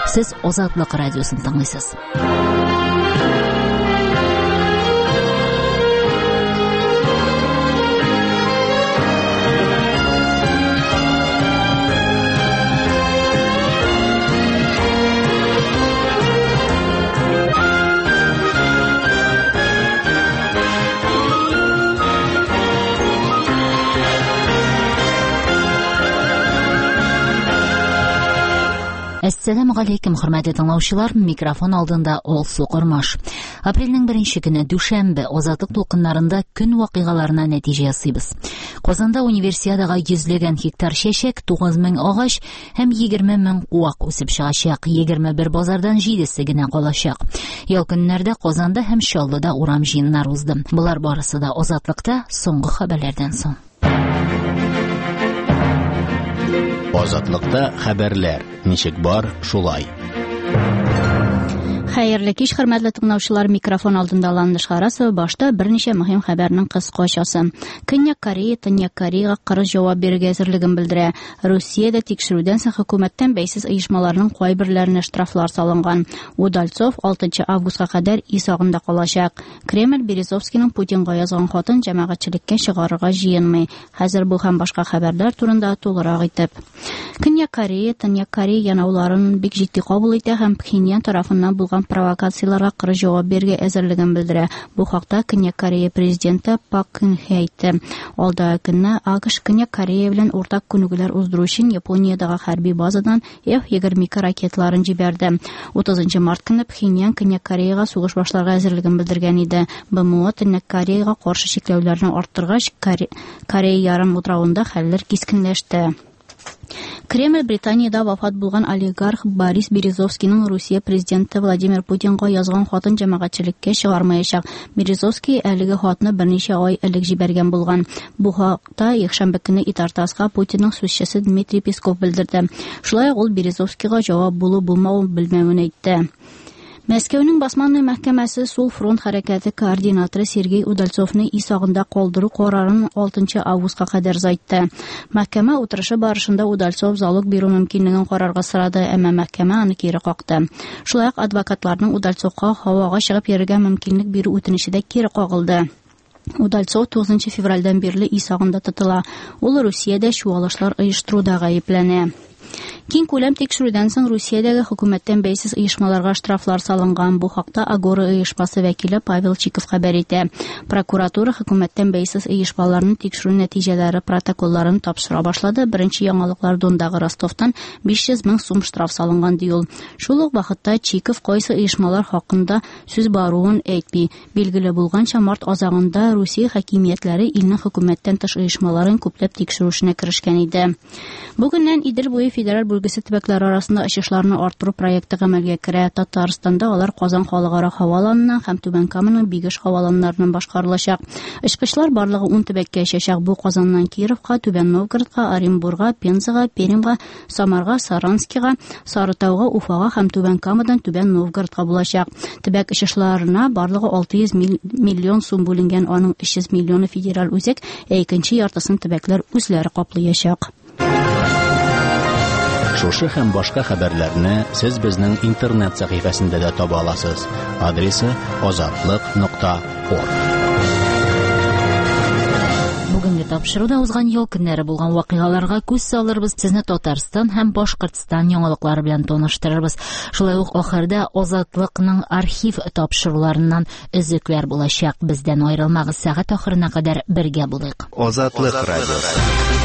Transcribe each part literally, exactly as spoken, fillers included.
Siz Ozodlik radiosini tinglaysiz. Assalamu алейкум, хөрмәтле тыңлаучылар, микрофон алдында Олсу Кормаш. Апрельнең беренче көне дүшәмбе Озатлык тулкыннарында көн вакыйгаларына нәтиҗә ясыйбыз. Казанда универсиадага йөзләгән гектар чәчәк, тугыз мең агач һәм егерме мең куак үсеп чыгачак. егерме бер базардан җидесе генә калачак. Ял көннәрдә Казанда һәм Чаллыда урам җыеннары узды. Булар барысы да Озатлыкта соңгы хәбәрләрдән соң. Озатлыкта хәбәрләр. Ничек бар, шулай. Хәерле кич, хөрмәтле тыңлаучылар, микрофон алдында Ландыш Харасова. Башта берничә мөһим хәбәрнең кыскачасы. Көньяк Корея Төньяк Кореяга кырыс җавап бирергә әзерлеген белдерә. Русиядә тикшерүдән соң хөкүмәттән бәйсез оешмаларның кайберләренә штрафлар салынган. Удальцов алтынчы августка кадәр исагында калачак. Кремль Березовскийның Путинга язган хатын җәмәгатьчелеккә чыгарырга җыенмый. Хәзер бу һәм башка хәбәрләр турында тулырак итеп. Көньяк Корея Төньяк Корея янауларын бик җитди кабул итә һәм Пхеньян тарафыннан булган провокацияларга кырыс җавап бирергә әзерлеген белдерә. Бу хакта Көньяк Корея президенты Пак Кын Хе әйтте. Алда көнне АКШ Көньяк Корея белән уртак күнегүләр уздыру өчен Япониядагы хәрби базадан эф егерме ике ракетларын җибәрде. утызынчы март көнне Пхеньян Көньяк Кореяга сугыш башларга әзерлеген белдергән иде. БМО Төньяк Кореяга каршы чикләүләрне арттыргач, Корея ярым утравында хәлләр кискенләште. Кремль Британияда вафат булган олигарх Борис Березовскийның Русия президенты Владимир Путинга язган хатын җәмәгатьчелеккә чыгармаячак. Березовский әлеге хатны берничә ай элек җибәргән булган. Бу хакта якшәмбе көнне Итартаска Путинның сүзчесе Дмитрий Песков белдерде. Шулай ул Березовскийга җавап булу-булмавын белмәвен әйтте. Мәскәүнең басманлы мәхкәмәсе Сул фронт хәрәкәте координаторы Сергей Удальцовны исагында калдыру карарын алтынчы августка кадәр узайтты. Мәхкәмә утырышы барышында Удальцов залог бирү мөмкинлеген карарга сорады, әмма мәхкәмә аны кире какты. Шулай ук адвокатларның Удальцовка һавага чыгып йөрергә мөмкинлек бирү үтенече дә кире кагылды. Удальцов тугызынчы февральдән бирле исагында тотыла. Ул Русиядә чуалышлар оештыруда гаепләнә. Киң күләм тикшерүдән соң Русиядәге хөкүмәттән бәйсез оешмаларга штрафлар салынган. Бу хакта Агора оешмасы вәкиле Павел Чиков хәбәр итә. Прокуратура хөкүмәттән бәйсез оешмаларны тикшерү нәтиҗәләре протоколларын тапшыра башлады. Беренче яңалыклар Дондагы Ростовтан биш йөз мең сум штраф салынган ди ул. Шул ук вакытта Чиков кайсы оешмалар хакында сүз баруын әйтми. Билгеле булганча, март азагында Русия хакимиятләре илнең хөкүмәттән тыш оешмаларын күпләп тикшерүшенә керешкән иде. Бүгеннән Идел буе федераль бүлгесе төбәкләре арасында очышларны арттыру проекты гамәлгә керә. Татарстанда алар Казан халыкара һаваланынан һәм Түбән Каманың Бигеш һаваланнарыннан башкарылачак. Очкычлар барлыгы ун төбәккә очачак. Бу Казаннан Кировка, Түбән Новгородка, Оренбурга, Пензага, Пермьгә, Самарга, Саранскига, Сарытауга, Уфага һәм Түбән Камадан Түбән Новгородка булачак. Төбәк очышларына барлыгы алты йөз миллион сум бүленгән, аның өч йөз миллионы федераль үзәк, ә икенче яртысын төбәкләр үзләре каплаячак. Шушы һәм башка хәбәрләрне сез безнең интернет сәхифәсендә дә таба аласыз. Адресы озатлык нокта орг. Бүгенге тапшыруда узган ел көннәре булган вакыйгаларга күз салырбыз. Сезне Татарстан һәм Башкортстан яңалыклары белән таныштырырбыз. Шулай ук ахырда Озатлыкның архив тапшыруларыннан өзекләр булачак. Бездән аерылмагыз, сәгать ахырына кадәр бергә булыйк. Озатлык радиосы.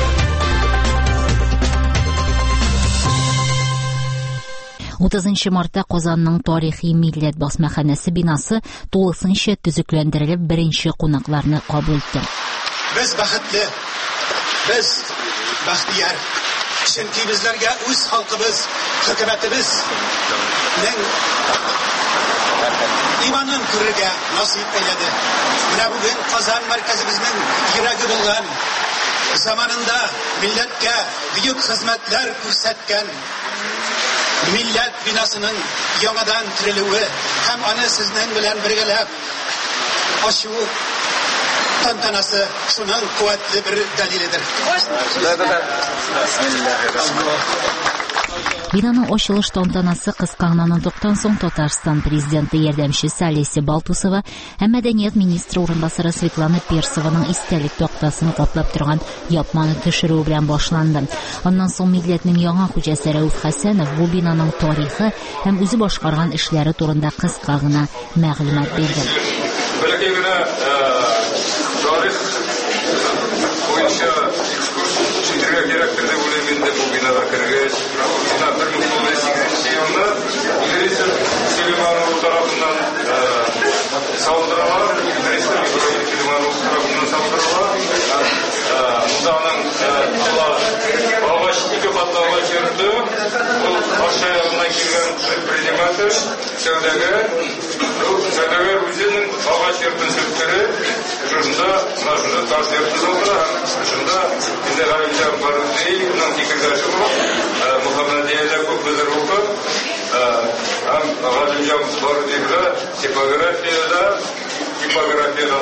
утызынчы мартта Казанның тарихи милләт басмаханәсе бинасы тулысынча төзекләндерелеп, беренче кунакларны кабул итте. Без бәхетле, без бәхтияр. Чөнки безләргә үз халкыбыз, хөкүмәтебез иманын күрергә насыйп әйләде. Менә бүген Казан мәркәзебезнең йөрәге булган, заманында милләткә бөек хезмәтләр күрсәткән Милләт бинасының яңадан терелүе һәм аны сезнең белән бергәләп ачу тантанасы шуның куәтле бер дәлиледер. Бинаның ачылыш тантанасы кыска гына токтан соң Татарстан президенты ярдәмчесе Олеся Балтусова һәм мәдәният министры урынбасары Светлана Персованың истәлек тактасын каплап торган япманы төшерү белән башланды. Аннан соң милләтнең яңа хуҗасы Рәүф Хәсәнов бу бинаның тарихы һәм үзе башкарган эшләре турында кыска гына мәгълүмат бирде. Бәләкәй генә тарих буенча экскурс читргә кирәктер дип уйлыйм инде бу бинага кергәч. Бина бер мең тугыз йөз сигезенче елда Идрис Сөлейманов тарафыннан салдырыла, Идрис Сөлейманов тарафыннан салдырыла. Муданың алгач ике катлы җирде, ул аша килгән предприниматель, сәүдәгәр, сәүдәгәр үзенең алгач җирден сөткере, шунда нашында тасырды булды. Шунда инде Галимҗан Барудиевның фикердәше булып, Мөхәммәдиядә күп белер укып, һәм Галимҗан Барудиевга типографияда, типографияда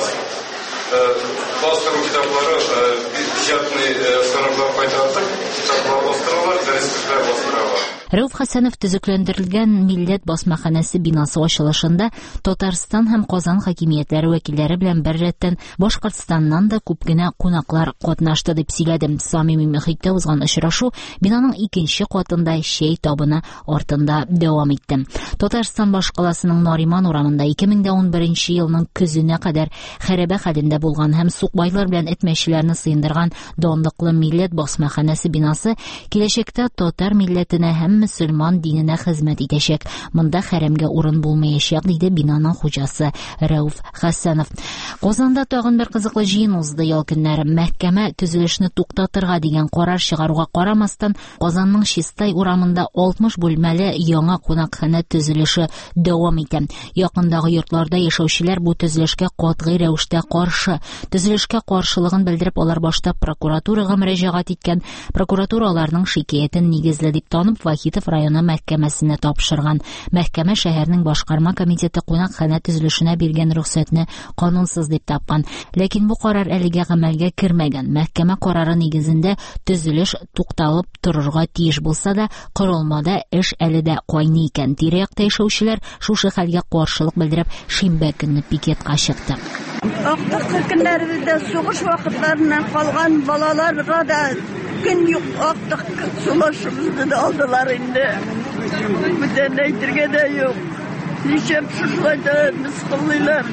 бастыру китаплары, печатный станоклар кайтартып, китаплар бастыралар, дәреслектер бастыралар. Рәүф Хәсәнов төзекләндерелгән милләт басмаханәсе бинасы ачылышында Татарстан һәм Казан хакимиятләре вәкилләре белән бер рәттән Башкортстаннан да күп кенә кунаклар катнашты дип сөйләдем. Самими мөхиттә узган очрашу бинаның икенче катында чәй табыны артында дәвам итте. Татарстан башкаласының Нариман урамында ике мең дә унберенче елның көзенә кадәр хәрабә хәлендә булган һәм сукбайлар белән этмәчләрне сыендырган данлыклы милләт басмаханәсе бинасы киләчәктә татар милләтенә һәм мөселман диненә хезмәт итәчәк. Монда хәрәмгә урын булмаячак, диде бинаның хуҗасы Рәүф Хәсәнов. Казанда тагын бер кызыклы җыен узды ел көннәре. Мәхкәмә төзелешне туктатырга дигән карар чыгаруга карамастан, Казанның Чистай урамында алтмыш бүлмәле яңа кунакханә төзелеше дәвам итә. Якындагы йортларда яшәүчеләр бу төзелешкә катгый рәвештә каршы. Төзелешкә каршылыгын белдереп, алар башта прокуратурага мөрәҗәгать иткән. Прокуратура аларның шикаятен нигезле дип танып, Вахитов районы мәхкәмәсенә тапшырган. Мәхкәмә шәһәрнең башкарма комитеты кунакханә төзелешенә биргән рөхсәтне канунсыз дип тапкан. Ләкин бу карар әлегә гамәлгә кергән. Мәхкәмә карары нигезендә төзелеш тукталып торырга тиеш булса да, корылмада эш әле дә кайный икән. Тирә-якта яшәүчеләр шушы хәлгә каршылык белдереп, шимбә көнне пикетка чыкты. Актык көннәрендә сугыш вакытларыннан калган балаларга да көн юк, актык сулашыбызды да алдылар инде. Бүтән әйтергә дә юк. Ничек шулайда мискыллыйлар.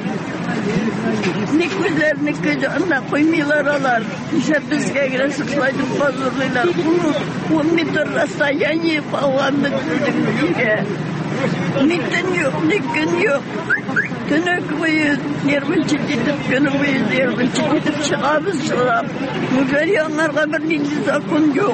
Ник үзләрне көҗәнә куймыйлар алар. Ничек безгә генә шулайда базырлыйлар. Он метр расстояние калган безгә. Никтен юк, никен юк. Көне буе нервын читеп, көне буе нервын читеп чыгабыз шулап. Мүгәр яңарга бер нинди закон юк.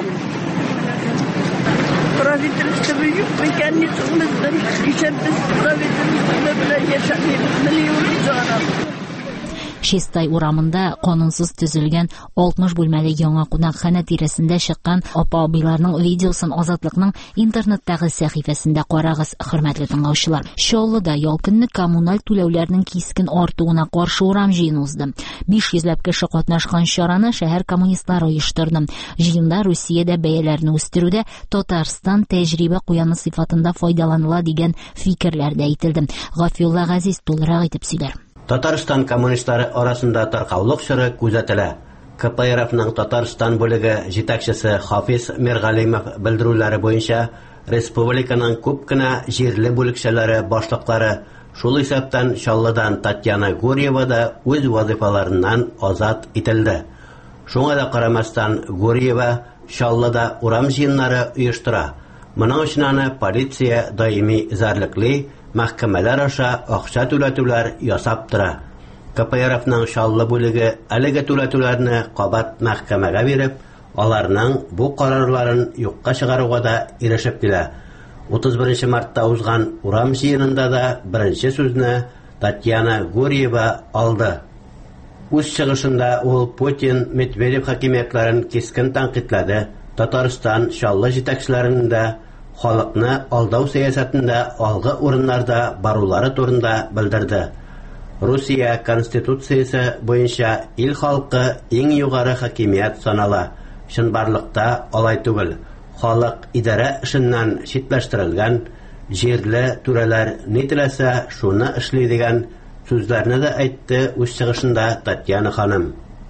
Правительство юк, механизмымыздан ишәбез правительство белән яшәмибез, миллион җанам. Чистай урамында канунсыз төзелгән алтмыш бүлмәле яңа кунакханә тирәсендә чыккан апа-абыйларның видеосын Азатлыкның интернеттагы сәхифәсендә карагыз, хөрмәтле тыңлаучылар. Чаллыда ял көнне коммуналь түләүләрнең кискен артуына каршы урам җыен узды. биш йөзләп кеше катнашкан чараны шәһәр коммунистлары оештырды. Җыенда Русиядә бәяләрне үстерүдә Татарстан тәҗрибә куяны сыйфатында файдаланыла дигән фикерләр дә әйтелде. Гафилла Газиз тулырак итеп сөйләр. Татарстан коммунистлары арасында таркаулык чоры күзәтелә. КПРФның Татарстан бүлеге җитәкчесе Хафиз Миргалимов белдерүләре буенча, республиканың күп кенә җирле бүлекчәләре башлыклары, шул исәптән Чаллыдан Татьяна Гурьева да үз вазифаларыннан азат ителде. Шуңа да карамастан, Гурьева Чаллыда урам җыеннары оештыра. Моның өчен аны полиция даими изарлекли, мәхкәмәләр аша акча түләтүләр ясап тора. КПРФның Чаллы бүлеге әлеге түләтүләрне кабат мәхкәмәгә биреп, аларның бу карарларын юкка чыгаруга да ирешеп килә. утыз беренче мартта узган урам җыенында да беренче сүзне Татьяна Гурьева алды. Үз чыгышында ул Путин, Медведев хакимиятларын кискен тәнкыйтьләде. Татарстан Чаллы җитәкчеләренең дә халыкны алдау сәясәтендә алгы урыннарда барулары турында белдерде. Русия конституциясе буенча ил халкы иң югары хакимият санала. Чынбарлыкта алай түгел. халык идарә эшеннән читләштерелгән, җирле түрәләр ни теләсә шуны эшли дигән сүзләрне дә әйтте үз чыгышында Татьяна ханым.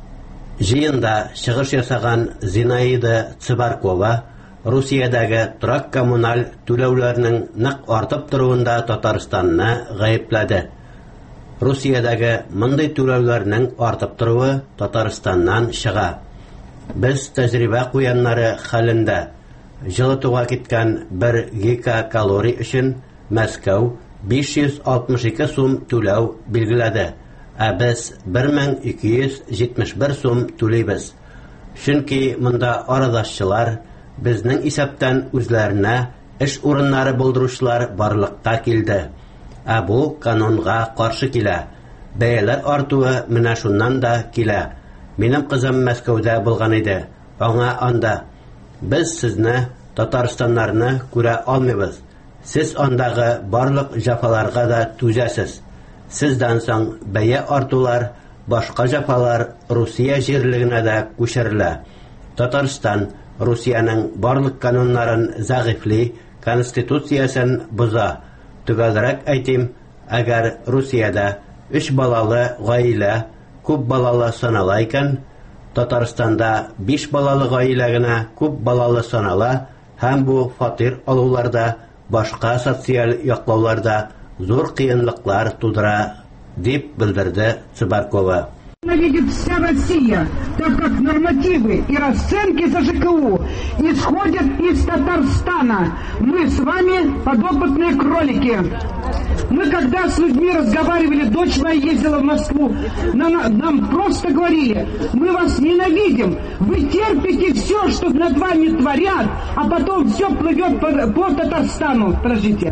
Җыенда чыгыш ясаган Зинаида Цыбаркова Русиядәге торак коммуналь түләүләрнең нык артып торуында Татарстанны гаепләде. Русиядәге мондый түләүләрнең артып торуы Татарстаннан чыга. Без тәҗрибә куяннары хәлендә җылытуга киткән бер гигакалорий өчен Мәскәү биш йөз алтмыш ике сум түләү билгеләде, ә без бер мең ике йөз җитмеш бер сум түлибез. Чөнки монда арадашчылар безнең исәптән үзләренә эш урыннары булдыручылар барлыкка килде. Ә бу канунга каршы килә. Бәяләр артуы менә шуннан да килә. Минем кызым Мәскәүдә булган иде. Аңа анда: "Без сезне, Татарстаннарны, күрә алмыйбыз. Сез андагы барлык җафаларга да түзәсез. Сездән соң бәя артулар, башка җафалар Русия җирлегенә дә күчерелә. Татарстан Русиянең барлык кануннарын зәгыйфли, конституциясен боза. Төгәлрәк әйтим, әгәр Русиядә өч балалы гаилә күп балалы санала икән, Татарстанда биш балалы гаилә генә күп балалы санала, һәм бу фатир алуларда, башка социаль яклауларда зур кыенлыклар тудыра", дип белдерде Цыбаркова. Видит вся Россия, так как нормативы и расценки за ЖКУ исходят из Татарстана. Мы с вами подопытные кролики. Мы когда с людьми разговаривали, дочь моя ездила в Москву, нам, нам просто говорили: мы вас ненавидим, вы терпите все, что над вами творят, а потом все плывет по, по Татарстану. Подождите.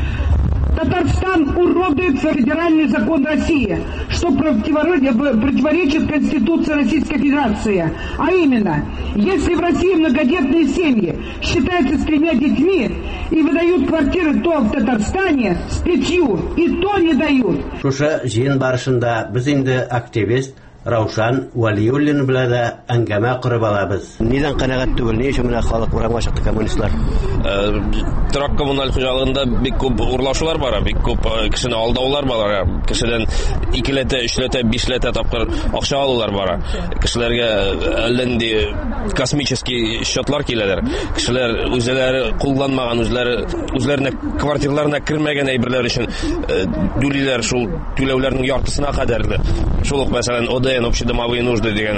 Татарстан уродует федеральный закон России, что противоречит Конституции Российской Федерации. А именно, если в России многодетные семьи считаются с тремя детьми и выдают квартиры то в Татарстане с пятью, и то не дают. Шушы җыен барышында без инде активист Раушан Валиуллин белән дә әңгәмә корып алабыз. Нидән канәгать түгел, ни өчен менә халык урамга чыкты коммунистлар? Торак коммуналь хуҗалыгында бик күп урлашулар бара, бик күп кешене алдаулар бара, кешедән икеләтә, өчләтә, бишләтә тапкыр акча алулар бара. Кешеләргә әллә нинди космический счетлар киләләр. Кешеләр үзләре кулланмаган, үзләре үзләренә квартираларына кермәгән әйберләр өчен түлиләр шул түләүләрнең яртысына кадәр. Шул ук мәсәлән О Д Н общедомовые нужды дигән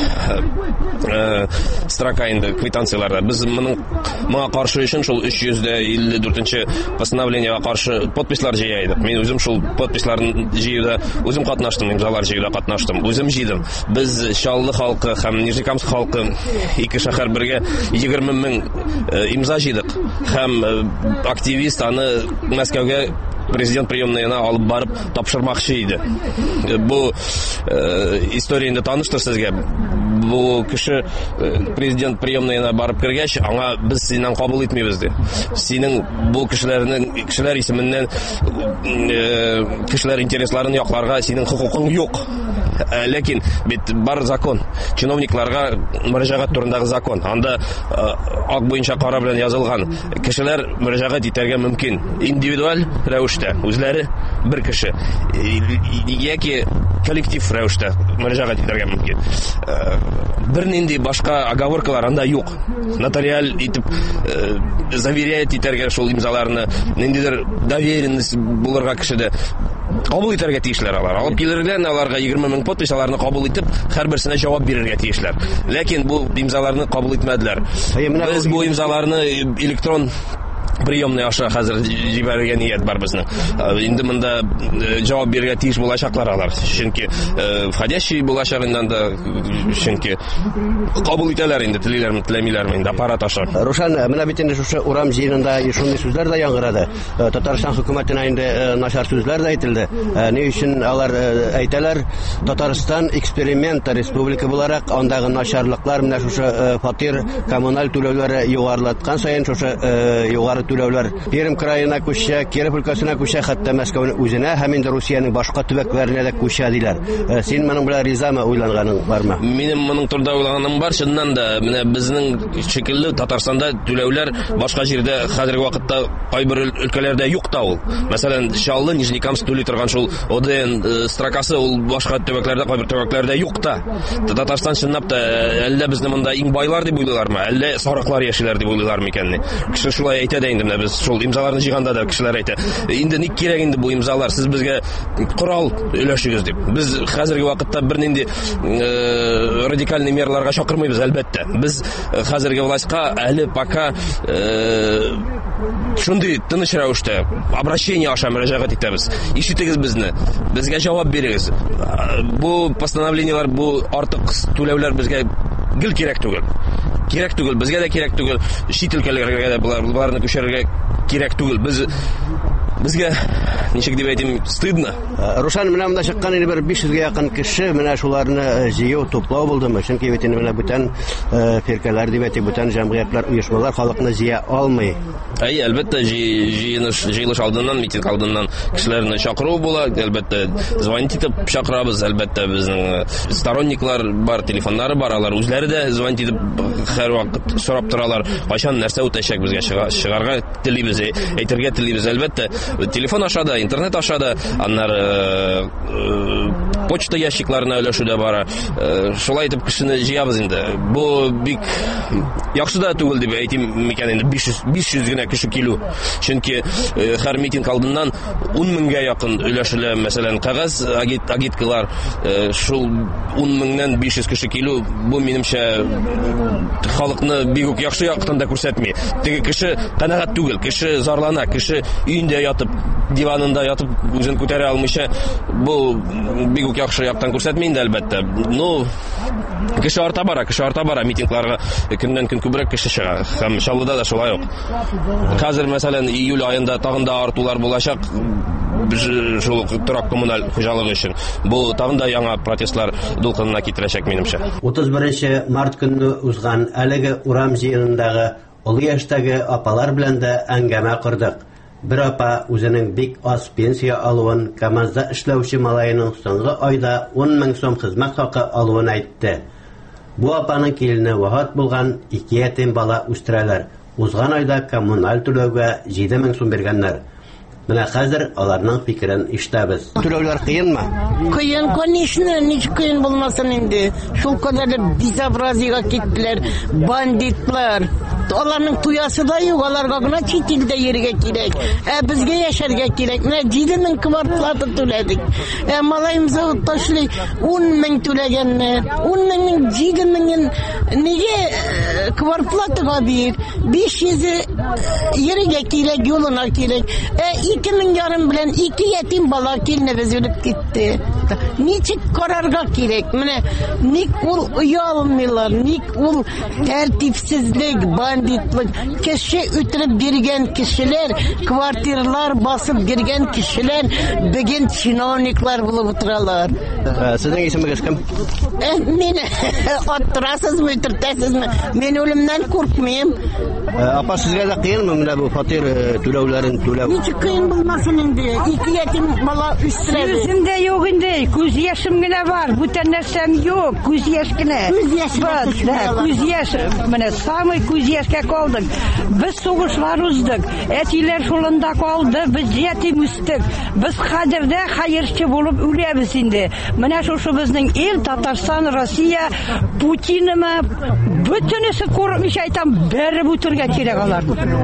строка инде квитанцияларда. Без моның моңа каршы өчен шул өч йөз илле дүртенче постановлениегә каршы подпислар җыя идек. Мин үзем шул подписларны җыюда үзем катнаштым, имзалар җыюда катнаштым. Үзем җыйдым. Без Чаллы халкы һәм Нижнекамск халкы ике шәһәр бергә егерме мең имза җыйдык. Һәм активист аны Мәскәүгә президент приемныйына алып барып тапшырмакчы иде. Бу история инде таныштыр сезгә. Бу кеше президент приемныйына барып кергәч, аңа без синнән кабул итмибез ди. Синең бу кешеләрнең кешеләр исеменнән кешеләр интересларын якларга синең хукукың юк. Ләкин бит бар закон, чиновникларга мөрәҗәгать турындагы закон. Анда ак буенча кара белән язылган. Кешеләр мөрәҗәгать итәргә мөмкин. Индивидуаль рәвештә, үзләре бер кеше яки коллектив рәвештә мөрәҗәгать итәргә мөмкин. Бер нинди башка оговоркалар анда юк. Нотариаль итеп заверяет итәргә шул имзаларны, ниндидер доверенность булырга кешедә кабул итәргә тиешләр алар. Алып килергән аларга егерме мең подпис, аларны кабул итеп, һәрберсенә җавап бирергә тиешләр. Ләкин бу имзаларны кабул итмәделәр. Без бу имзаларны электрон приемный аша хәзер җибәрергә ният бар безнең. Инде монда җавап бирергә тиеш булачаклар алар. Чөнки входящий булачагыннан да чөнки кабул итәләр инде, телиләрме, теләмиләрме инде аппарат аша. Рушан, менә бит инде шушы урам җыенында шундый сүзләр дә яңгырады. Татарстан хөкүмәтенә инде начар сүзләр дә әйтелде. Ни өчен алар әйтәләр? Татарстан эксперимент республика буларак, андагы начарлыклар менә шушы фатир, коммуналь түләүләре югарылаткан саен шушы югары түләүләр Пермь краена күчә, Киров өлкәсенә күчә, хәтта Мәскәүнең үзенә һәм инде Русиянең башка төбәкләренә дә күчә диләр. Син моның белән ризамы, уйланганың бармы? Минем моның турында уйлаганым бар, чыннан да. Менә безнең шикелле Татарстанда түләүләр башка җирдә хәзерге вакытта кайбер өлкәләрдә юк та ул. Мәсәлән, Чаллы, Нижнекамск түли торган шул ОДН строкасы ул башка төбәкләрдә, кайбер төбәкләрдә юк та. Татарстан чынлап та әллә безне монда иң байлар дип уйлыйлармы, әллә сарыклар яшиләр дип уйлыйлармы икәнни? Кеше шулай әйтә дә инде, менә без шул имзаларны җыйганда да кешеләр әйтә. Инде ник кирәк инде бу имзалар? Сез безгә корал өләшегез дип. Без хәзерге вакытта бернинди радикаль мераларга чакырмыйбыз, әлбәттә. Без хәзерге властька әле пока шундый тыныч рәвештә обращение аша мөрәҗәгать итәбез. Ишетегез безне, безгә җавап бирегез. Бу постановлениелар, бу артык түләүләр безгә гел кирәк түгел. Кирәк түгел, безгә дә кирәк түгел, чит өлкәләргә дә буларны күчерергә кирәк түгел. Без безгә ничек дип әйтим, стыдно. Рушан менә монда чыккан инде бер биш йөзгә якын кеше, менә шуларны җыю, туплау булдымы? Чөнки бит инде менә бүтән фиркалар дип әйтик, бүтән җәмгыятьләр, оешмалар халыкны җыя алмый. Әй, әлбәттә, җыелыш җыелыш алдыннан, митинг алдыннан кешеләрне чакыру була, әлбәттә, звонить итеп чакырабыз, әлбәттә, безнең сторонниклар бар, телефоннары бар, алар үзләре дә звонить итеп һәрвакыт сорап торалар, кайчан нәрсә үтәчәк безгә чыгарга телибез, әйтергә телибез, әлбәттә. Телефон аша да, интернет аша да, аннары почта ящикларына өләшү дә бара. Шулай итеп кешене җыябыз инде. Бу бик яхшы да түгел дип әйтим микән инде, биш йөз генә кеше килү. Чөнки һәр митинг алдыннан ун меңгә якын өләшелә, мәсәлән, кәгазь агиткалар, шул ун меңнән биш йөз кеше килү, бу минемчә халыкны бик үк яхшы яктан да күрсәтми. Теге кеше канәгать түгел, кеше зарлана, кеше өендә ятып, диванында ятып, үзен күтәрә алмыйча, бу бик үк яхшы яктан күрсәтми инде, әлбәттә. Ну, кеше арта бара, кеше арта бара, митингларга көннән көн күбрәк кеше чыга. Һәм Чаллыда да шулай ук. Хәзер, мәсәлән, июль аенда тагын да артулар булачак, шул торак коммуналь хуҗалыгы өчен. Бу тагын да яңа протестлар дулкынына китерәчәк, минемчә. утыз беренче март көнне узган әлеге урам җыенындагы олы яшьтәге апалар белән дә әңгәмә кордык. Бер апа үзенең бик аз пенсия алуын, КамАЗда эшләүче малайының соңгы айда ун мең сум хезмәт хакы алуын әйтте. Бу апаның килене вафат булган, ике ятим бала үстерәләр. Узган айда коммуналь түләүгә җиде мең сум биргәннәр. Менә хәзер аларның фикерен ишетәбез. Түләүләр кыенмы? Кыен, конечно, ничек кыен булмасын инде. Шул кадәр безобразиягә киттеләр, бандитлар. Аларның туясы да юк, аларга гына чит илдә йөрергә кирәк. Ә безгә яшәргә кирәк. Менә җиде мең квартплата түләдек. Ә малаемызга ташлый ун мең түләгәннәр. ун мең җиде мең нигә квартплатага бир? биш йөз йөрергә кирәк, юлына кирәк. Ә ике мең ярым белән ике ятим бала килнебез үлеп китте. Ничек карарга кирәк? Менә ник ул уялмыйлар, ник ул тәртипсезлек, бандитлык, кеше үтереп биргән кешеләр, квартиралар басып биргән кешеләр бүген чиновниклар булып утыралар. Сезнең исемегез кем? Мин оттырасызмы, үтертәсезме? Мин үлемнән куркмыйм. Апа, сезгә дә кыенмы менә бу фатир түләүләрен түләү? Ничек кыен булмасын инде? Ике ятим бала үстерәбез. Үземдә юк инде, күз яшем генә бар, бүтән нәрсәм юк, күз яшь генә. Күз яше күз яшь, менә самый күз яшькә калдык. Без сугышлар уздык, әтиләр шулында калды, без ятим үстек. Без хәзердә хәерче булып үләбез инде. Менә шушы безнең ил, Татарстан, Россия, Путинмы, бөтенесе күрмичә әйтәм, бәреп үтергә кирәк алар.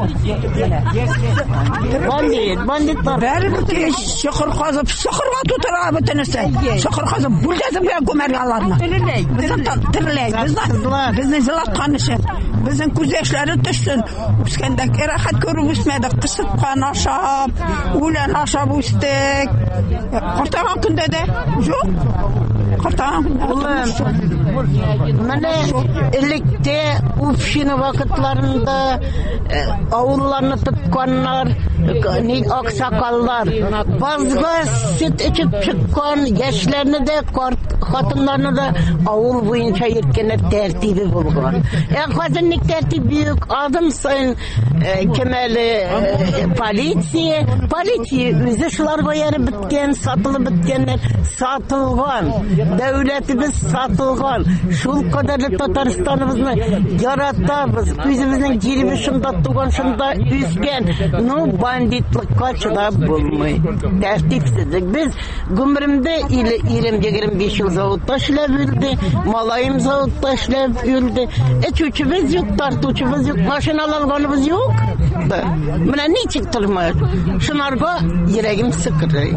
Бандит, бандитлар. Бәреп үтергә, сөхөр казып, сөхөргә тутыра бөтенесе. Сөхөр казып, бүлдәтеп күмәргә аларны. Безнең тирләй, безнең безнең зылаткан өчен. Безнең күз яшьләре төшсен. Үскәндә рәхәт күреп үсмәдек, кысыпкан ашап, үлән ашап үстек. Картаган көндә дә юк. Картаган көндә. Менә электе община вакытларында авылларны тотканнар, ни аксакаллар, базга сөт эчеп чыккан яшьләрне дә, хатыннарны да авыл буенча йөрткәннәр тәртибе булган. Ә хәзер ник тәртип юк? Адым сайын кемәле полиция, полиция үзе шулар баяры биткән, сатылып биткәннәр, сатылган. Дәүләтебез сатылган. Шул кадәрле Татарстаныбызны яратабыз. Үзебезнең җиребез шунда туган, шунда үскән. Ну, бандитлыкка чыдап булмый. Тәртипсезлек. Без гомеремдә илле-егерме биш ел заводта эшләп үлде, малаем заводта эшләп үлде. Эчүчебез юк, тартучыбыз юк, машиналар алганыбыз юк. Менә ничек тормыш? Шунарга йөрәгем сыкрый.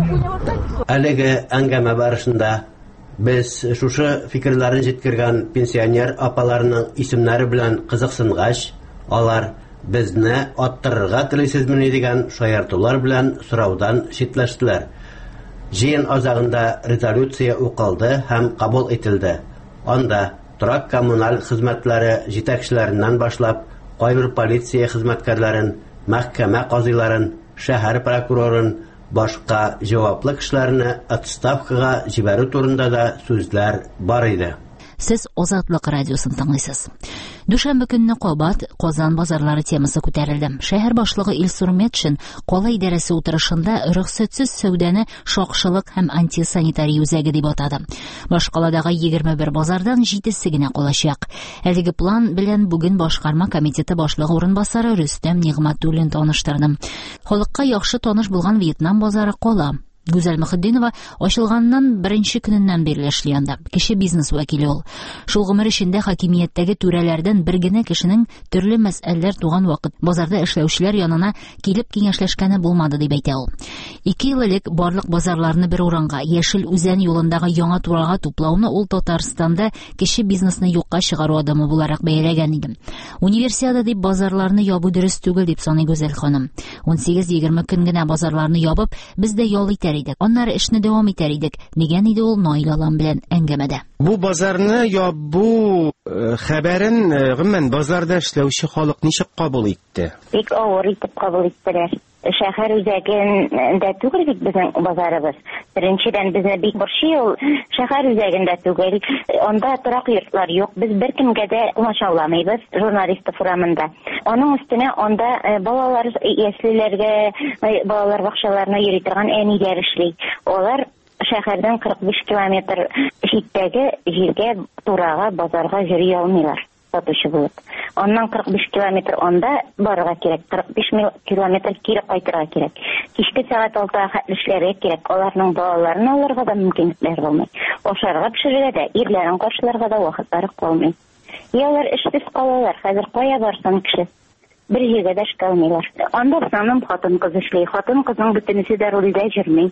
Әлеге әңгәмә барышында без шушы фикерләрен җиткергән пенсионер апаларның исемнәре белән кызыксынгач, алар безне аттырырга телисезмени дигән шаяртулар белән сораудан читләштеләр. Җыен азагында резолюция укылды һәм кабул ителде. Анда торак коммуналь хезмәтләре җитәкчеләреннән башлап, кайбер полиция хезмәткәрләрен, мәхкәмә казыйларын, шәһәр прокурорын, башка җаваплы кешеләрне отставкага җибәрү турында да сүзләр бар иде. Сез Азатлык радиосын тыңлыйсыз. Дүшәмбе көнне кабат Казан базарлары темасы күтәрелде. Шәһәр башлыгы Илсур Метшин кала идарәсе утырышында рөхсәтсез сәүдәне шакшылык һәм антисанитария үзәге дип атады. Башкаладагы егерме бер базардан җидесе генә калачак. Әлеге план белән бүген башкарма комитеты башлыгы урынбасары Рөстәм Нигъмәтуллин таныштырды. Халыкка яхшы таныш булган Вьетнам базары кала. Гүзәл Мөхәддинова ачылганнан беренче көненнән бирле эшли анда. Кеше бизнес вәкиле ул. Шул гомер эчендә хакимияттәге түрәләрдән бер генә кешенең төрле мәсьәләләр туган вакыт базарда эшләүчеләр янына килеп киңәшләшкәне булмады дип әйтә ул. Ике ел элек барлык базарларны бер урынга, Яшел үзән юлындагы яңа турага туплауны ул Татарстанда кеше бизнесны юкка чыгару адымы буларак бәяләгән иде. Универсиада дип базарларны ябу дөрес түгел дип саный Гүзәл ханым. он сигез-егерме көн генә базарларны ябып, без дә ял итәр идек. Аннары эшне дәвам итәр идек. Дигән иде ул Наилалам белән әңгәмәдә. Бу базарны ябу хәбәрен гомумән базарда эшләүче халык ничек кабул итте? Бик авыр итеп кабул иттеләр. Шәһәр үзәгендә түгел бит безнең базарыбыз. Беренчедән безне бик борчый ул шәһәр үзәгендә түгел. Анда торак йортлар юк. Без беркемгә дә комачауламыйбыз журналистов урамында. Аның өстенә анда балалар яслеләргә, балалар бакчаларына йөри торган әниләр эшли. Алар шәһәрдән кырык биш километр җиттәге җиргә, турага, базарга йөри алмыйлар. Сатучы булып. Аннан кырык биш километр анда барырга кирәк, кырык биш километр кире кайтырга кирәк. Кичке сәгать алтыга хәтлешләргә кирәк. Аларның балаларын алырга да мөмкинлекләр булмый. Ашарга пешерергә дә, ирләрен каршыларга да вакытлары калмый. Ялар эшсез калалар, хәзер кая барсын кеше? Бер җиргә дә эшкә алмыйлар. Анда саным хатын-кыз эшли. Хатын-кызның бөтенесе дә рулдә йөрми.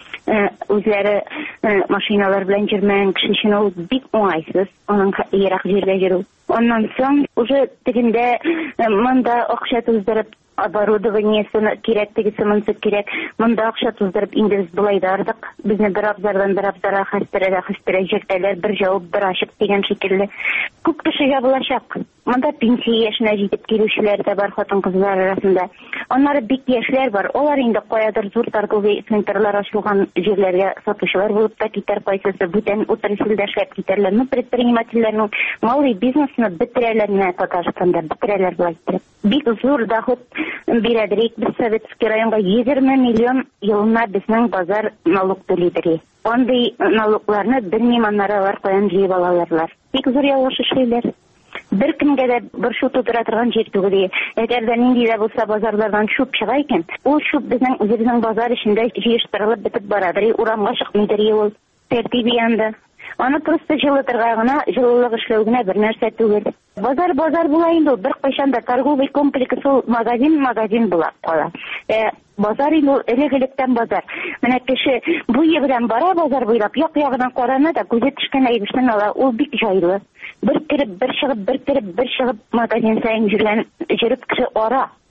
Үзләре машиналар белән йөрмәгән кеше өчен ул бик уңайсыз, аның ерак җиргә йөрү. Ondan soң уже тегендә монда акча туздырып, оборудованиесен кирәк, тегесен кирәк, монда акча туздырып инде без булай да ардык. Безне бер абзардан бер абзара хәстерә хәстерә җиртәләр, бер җавап, бер ачык дигән шикелле. Күп кеше ябылачак. Монда пенсия яшенә җитеп килүчеләр дә бар хатын-кызлар арасында. Аннары бик яшьләр бар. Алар инде каядыр зур торговый центрлар ачылган җирләргә сатучылар булып та китәр, кайсысы бүтән утырышында эшләп китәрләр. Ну, предпринимательләрнең малый бизнесны бетерәләр менә Татарстанда, бетерәләр булай. Бик зур доход бирәдер. Без Советский районга егерме миллион елына безнең базар налог төлидер. Андый налогларны белмим, аннары алар каян җыеп алалар. Бик зур ялгыш эшләйләр. Бер кемгә дә бер шу тутыра торган җир түгел. Әгәр дә нинди дә булса базарлардан шуп чыга икән, ул шуп безнең үзебезнең базар эчендә җыештырылып бетеп барадыр. Урамга чыкмыйдыр ул тәртип янда. Аны просто җылытырга гына, җылылык эшләү генә бер нәрсә түгел. Базар базар була инде, бер кайчан да торговый комплекс ул магазин магазин була кала. Э базар инде элек-электән базар. Менә кеше буе белән бара базар буйлап, як-ягынан карана да күзе төшкән әйбешен ала. Ул бик җайлы. Бер кирип, бер чыгып, бер кирип, бер чыгып магазин сайын йөргән, йөреп кеше ара.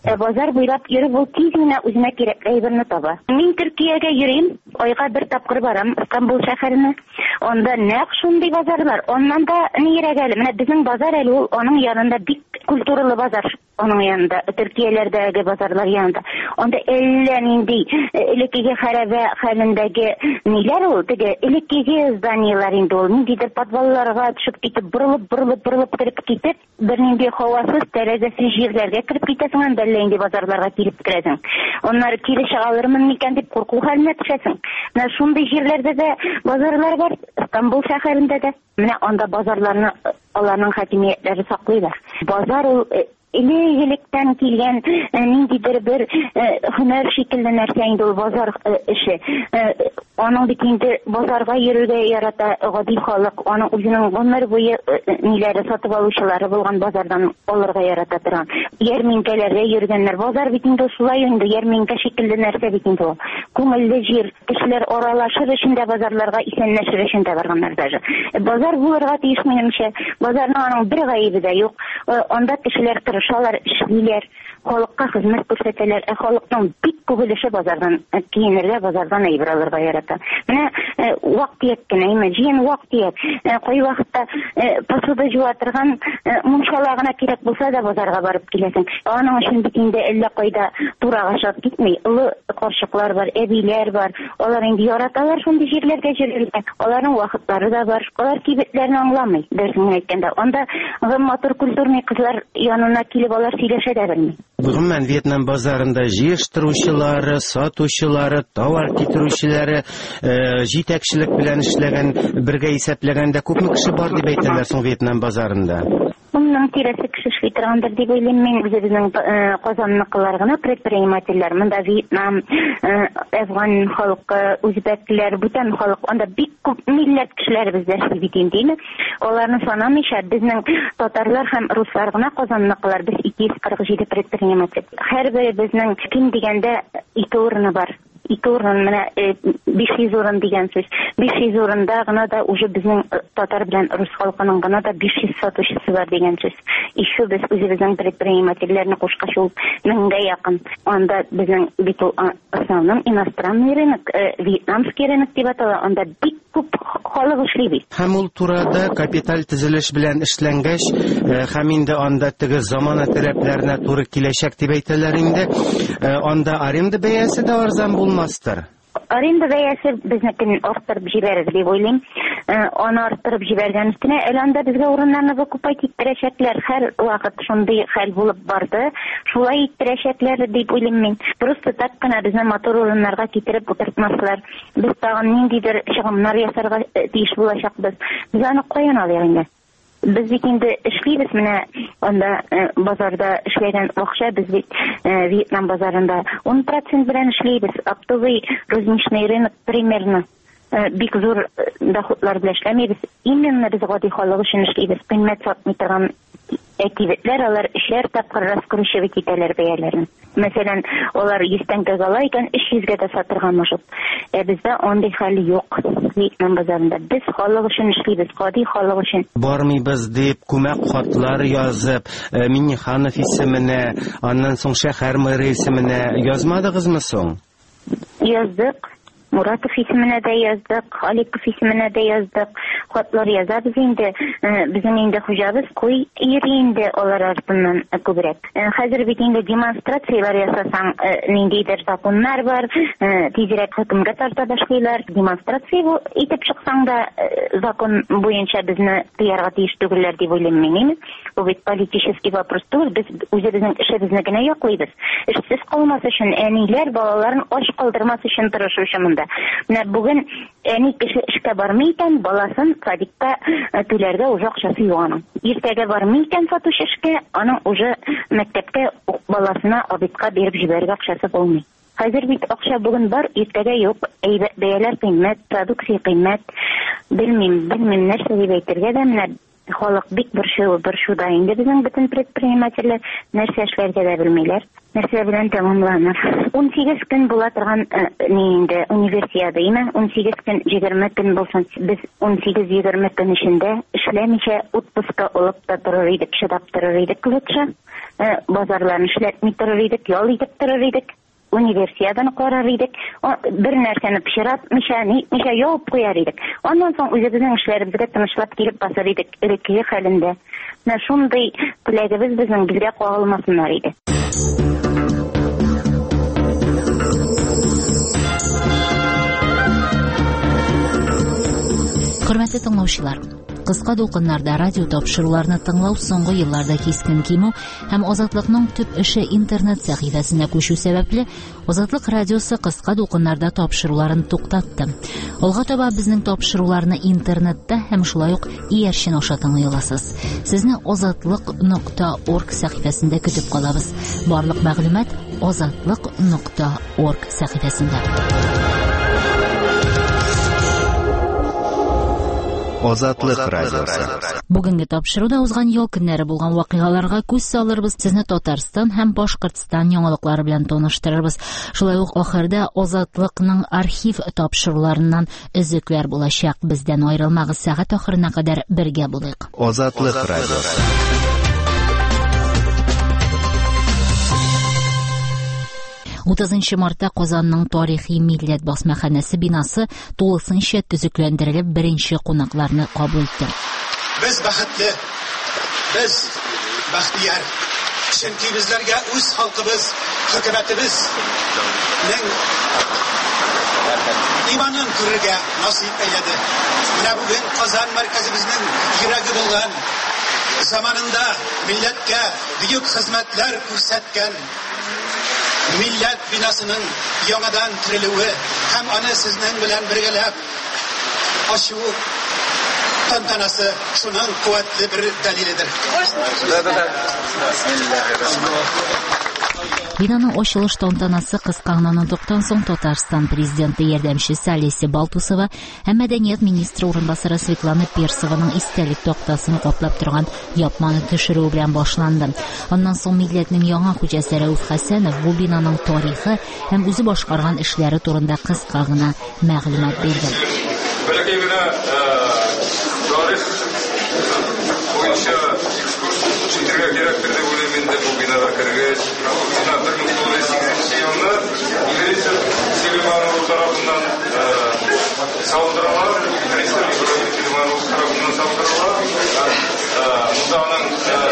Базар буйлап йөреп ул тиз генә үзенә кирәкле әйберне таба. Мин Төркиягә йөрим, айга бер тапкыр барам Истанбул шәһәренә. Анда нәкъ шундый базарлар. Оннан да нирәк әле? Менә безнең базар әле ул аның янында бик культуралы базар. Аның янында, Төркияләрдәге базарлар янында. Анда әллә нинди элеккеге хәрабә хәлендәге ниләр ул? Теге элеккеге зданиялар инде ул. Ниндидер подвалларга төшеп китеп, борылып, борылып, борылып кереп китеп, бернинди һавасыз, тәрәзәсез җирләргә кереп китәсең, анда әллә инде базарларга килеп керәсең. Аннары кире чыгалырмын микән дип курку хәленә төшәсең. Менә шундый җирләрдә дә базарлар бар, Истанбул шәһәрендә дә. Менә анда базарларны аларның хакимиятләре саклыйлар. Базар ул элек-электән килгән ниндидер бер һөнәр шикелле нәрсә инде ул базар эше. Аның бит инде базарга йөрергә ярата гади халык, аның үзенең гомер буе ниләре сатып алучылары булган базардан алырга ярата торган. Ярминкәләрдә йөргәннәр, базар бит инде шулай инде, ярминкә шикелле нәрсә бит инде ул. Күңелле җир, кешеләр аралашыр өчен дә базарларга исәнләшер өчен дә барганнар даже. Базар булырга тиеш минемчә. Базарның аның бер гаебе дә юк. Анда кешеләр тырышалар, эшлиләр, халыкка хезмәт күрсәтәләр, ә халыкның бик күбелеше базардан киенергә, базардан әйбер алырга ярата. Менә вакыт кенә, имәҗин вакыт. Кай вакытта посуда җуа торган мунчала гына кирәк булса да базарга барып киләсең. Аның өчен бит инде әллә кайда турага чыгып китми. Улы карчыклар бар, әбиләр бар. Алар инде яраталар шундый җирләргә йөрергә. Аларның вакытлары да бар. Алар кибетләрне аңламый. Дөресен әйткәндә, анда матур культурный кызлар янына килеп алар сөйләшә дә белми. Бүгенмен Вьетнам базарында җыештыручылары, сатучылары, товар китерүчеләре, җитәкчелек белән эшләгән, бергә исәпләгәндә күпме кеше бар дип әйтәләр соң Вьетнам базарында? Bunun tiresi kişi şlitrander diye böyle min bizim kazanlıklar gına предпринимательler, mında Vietnam, Afgan halkı, Uzbekler, bütün halk, onda bir millet kişiler bizler şlibitin değil mi? Onların sanamışa bizden Tatarlar hem Ruslar gına kazanlıklar, biz iki yüz kırk yedi предприниматель. Her biri bizden kim degende iki orunu var. İki orun, mana beş yüz orun degan söz. beş yüz orunda gına da уже bizning Tatar bilan Rus xalqining gına da beş yüz satuvchisi var degan söz. Еще biz o'zimizning предпринимательләрне кушкач ул меңгә якын. Анда безнең бит ул основном иностранный рынок, вьетнамский рынок дип атала. Анда бик күп халык эшли бит. Һәм ул турада капиталь төзелеш белән эшләнгәч, һәм инде анда теге замана таләпләренә туры киләчәк дип әйтәләр инде. Анда аренда бәясе дә арзан булмастыр. Аренда бәясе безнекен арттырып җибәрер дип уйлыйм. Аны арттырып җибәргән өстенә, әлендә безгә урыннарны күпәйтеп иттерәчәкләр. Һәр вакыт шундый хәл булып барды. Шулай иттерәчәкләр дип уйлыйм мин. Просто так кына безне матур урыннарга китереп утыртмаслар. Без тагын ниндидер чыгымнар ясарга тиеш булачакбыз. Без аны каян алыйк инде? Biz bit инде эшлибез, менә анда базарда эшләгән акча без бит Вьетнам базарында он процент белән эшлибез. Оптовый розничный рынок примерно бик зур доходлар белән эшләмибез. Именно без гади халык өчен эшлибез. Кыйммәт сатмый торган әкиветләр, алар эшләр тапкыр раскручивать итәләр бәяләрен. Мәсәлән, алар йөз тәңкәгә ала икән, өч йөзгә дә сатырга мөмкин. Ә бездә андый хәл юк. Вьетнам базарында без халык өчен эшлибез, гади халык өчен. Бармыйбыз дип күмәк хатлар язып, Минниханов исеменә, аннан соң шәһәр мэры исеменә язмадыгызмы соң? Яздык. Muratov исеменә дә яздык, Халиков исеменә дә яздык. Хатлар язабыз инде. Безнең инде хуҗабыз куй йөри инде алар артыннан күбрәк. Хәзер бит инде демонстрациялар ясасаң, ниндидер законнар бар, тизрәк хөкемгә тарта башлыйлар. Демонстрация итеп чыксаң да закон буенча безне тыярга тиеш түгелләр дип уйлыйм мин. Бу бит политический вопрос түгел. Без үзебезнең эшебезне генә яклыйбыз. Эшсез калмас өчен, әниләр балаларын ач калдырмас өчен тырышучы монда. Менә бүген әни кеше эшкә бармый икән, баласын садикка түләргә уже акчасы юк аның. Иртәгә бармый икән сатучы эшкә, аның уже мәктәпкә баласына обедка биреп җибәргә акчасы булмый. Хәзер бит акча бүген бар, иртәгә юк. Бәяләр кыйммәт, продукция кыйммәт. Белмим, белмим нәрсә дип әйтергә дә, менә халык бик борчу, борчуда инде безнең бөтен предпринимательләр нәрсә эшләргә дә белмиләр. Нәрсә белән тәмамланыр. ун сигез көн була торган ни инде универсиада име? ун сигез көн, егерме көн булсын, без ун сигез егерме көн эчендә эшләмичә отпуска алып та торыр идек, чыдап торыр идек лучше. Базарларны эшләтми торыр идек, ял итеп торыр идек. Универсиаданы карар идек. Бер нәрсәне пешератмыйча, нитмичә яуып куяр идек. Аннан соң үзебезнең эшләребезгә тынычлап килеп басар идек, элекке хәлендә. Менә шундый теләгебез безнең безгә кагылмасыннар иде. Хөрмәтле тыңлаучылар, кыска дулкыннарда радио тапшыруларны тыңлау соңгы елларда кискен кимү һәм Азатлыкның төп эше интернет сәхифәсенә күчү сәбәпле Азатлык радиосы кыска дулкыннарда тапшыруларын туктатты. Алга таба безнең тапшыруларны интернетта һәм шулай ук иярчен аша тыңлый аласыз. Сезне азатлык нокта орг сәхифәсендә көтеп калабыз. Барлык мәгълүмат азатлык нокта орг сәхифәсендә. Азатлык радиосы. Бүгенге тапшыруда узган ел көннәре булган вакыйгаларга күз салырбыз, сезне Татарстан һәм Башкортстан яңалыклары белән таныштырырбыз. Шулай ук ахырда Азатлыкның архив тапшыруларыннан өзекләр булачак. Бездән аерылмагыз, сәгать ахырына кадәр бергә булыйк. Азатлык радиосы. утызынчы мартта Казанның тарихи милләт басмаханәсе бинасы тулысынча төзекләндерелеп, беренче кунакларны кабул итте. Без бәхетле, без бәхтияр. Чөнки безләргә үз халкыбыз, хөкүмәтебез нең иманын күрергә насыйп әйләде. Менә бүген Казан мәркәзебезнең йөрәге булган, заманында милләткә бөек хезмәтләр күрсәткән Millet binasının яңадан терелүе һәм аны сезнең белән бергәләп ачу тантанасы шуның куәтле бер дәлиледер. Бинаның ачылыш тантанасы кыска гына токтан соң Татарстан президенты ярдәмчесе Олеся Балтусова һәм мәдәният министры урынбасары Светлана Персованың истәлек тактасын каплап торган япманы төшерү белән башланды. Аннан соң милләтнең яңа хуҗасы Рәүф Хәсәнов бу бинаның тарихы һәм үзе башкарган эшләре турында кыска гына мәгълүмат бирде. Бәлки генә тарих буенча шидергә кирәктер дип уйлыйм инде бу бинага кергәч. bir ming to'qqiz yuz sakkizinchi yılda İngiliz Süleymanov tarafından saldırılar, İngiliz Süleymanov tarafından saldırılar. Muza'nın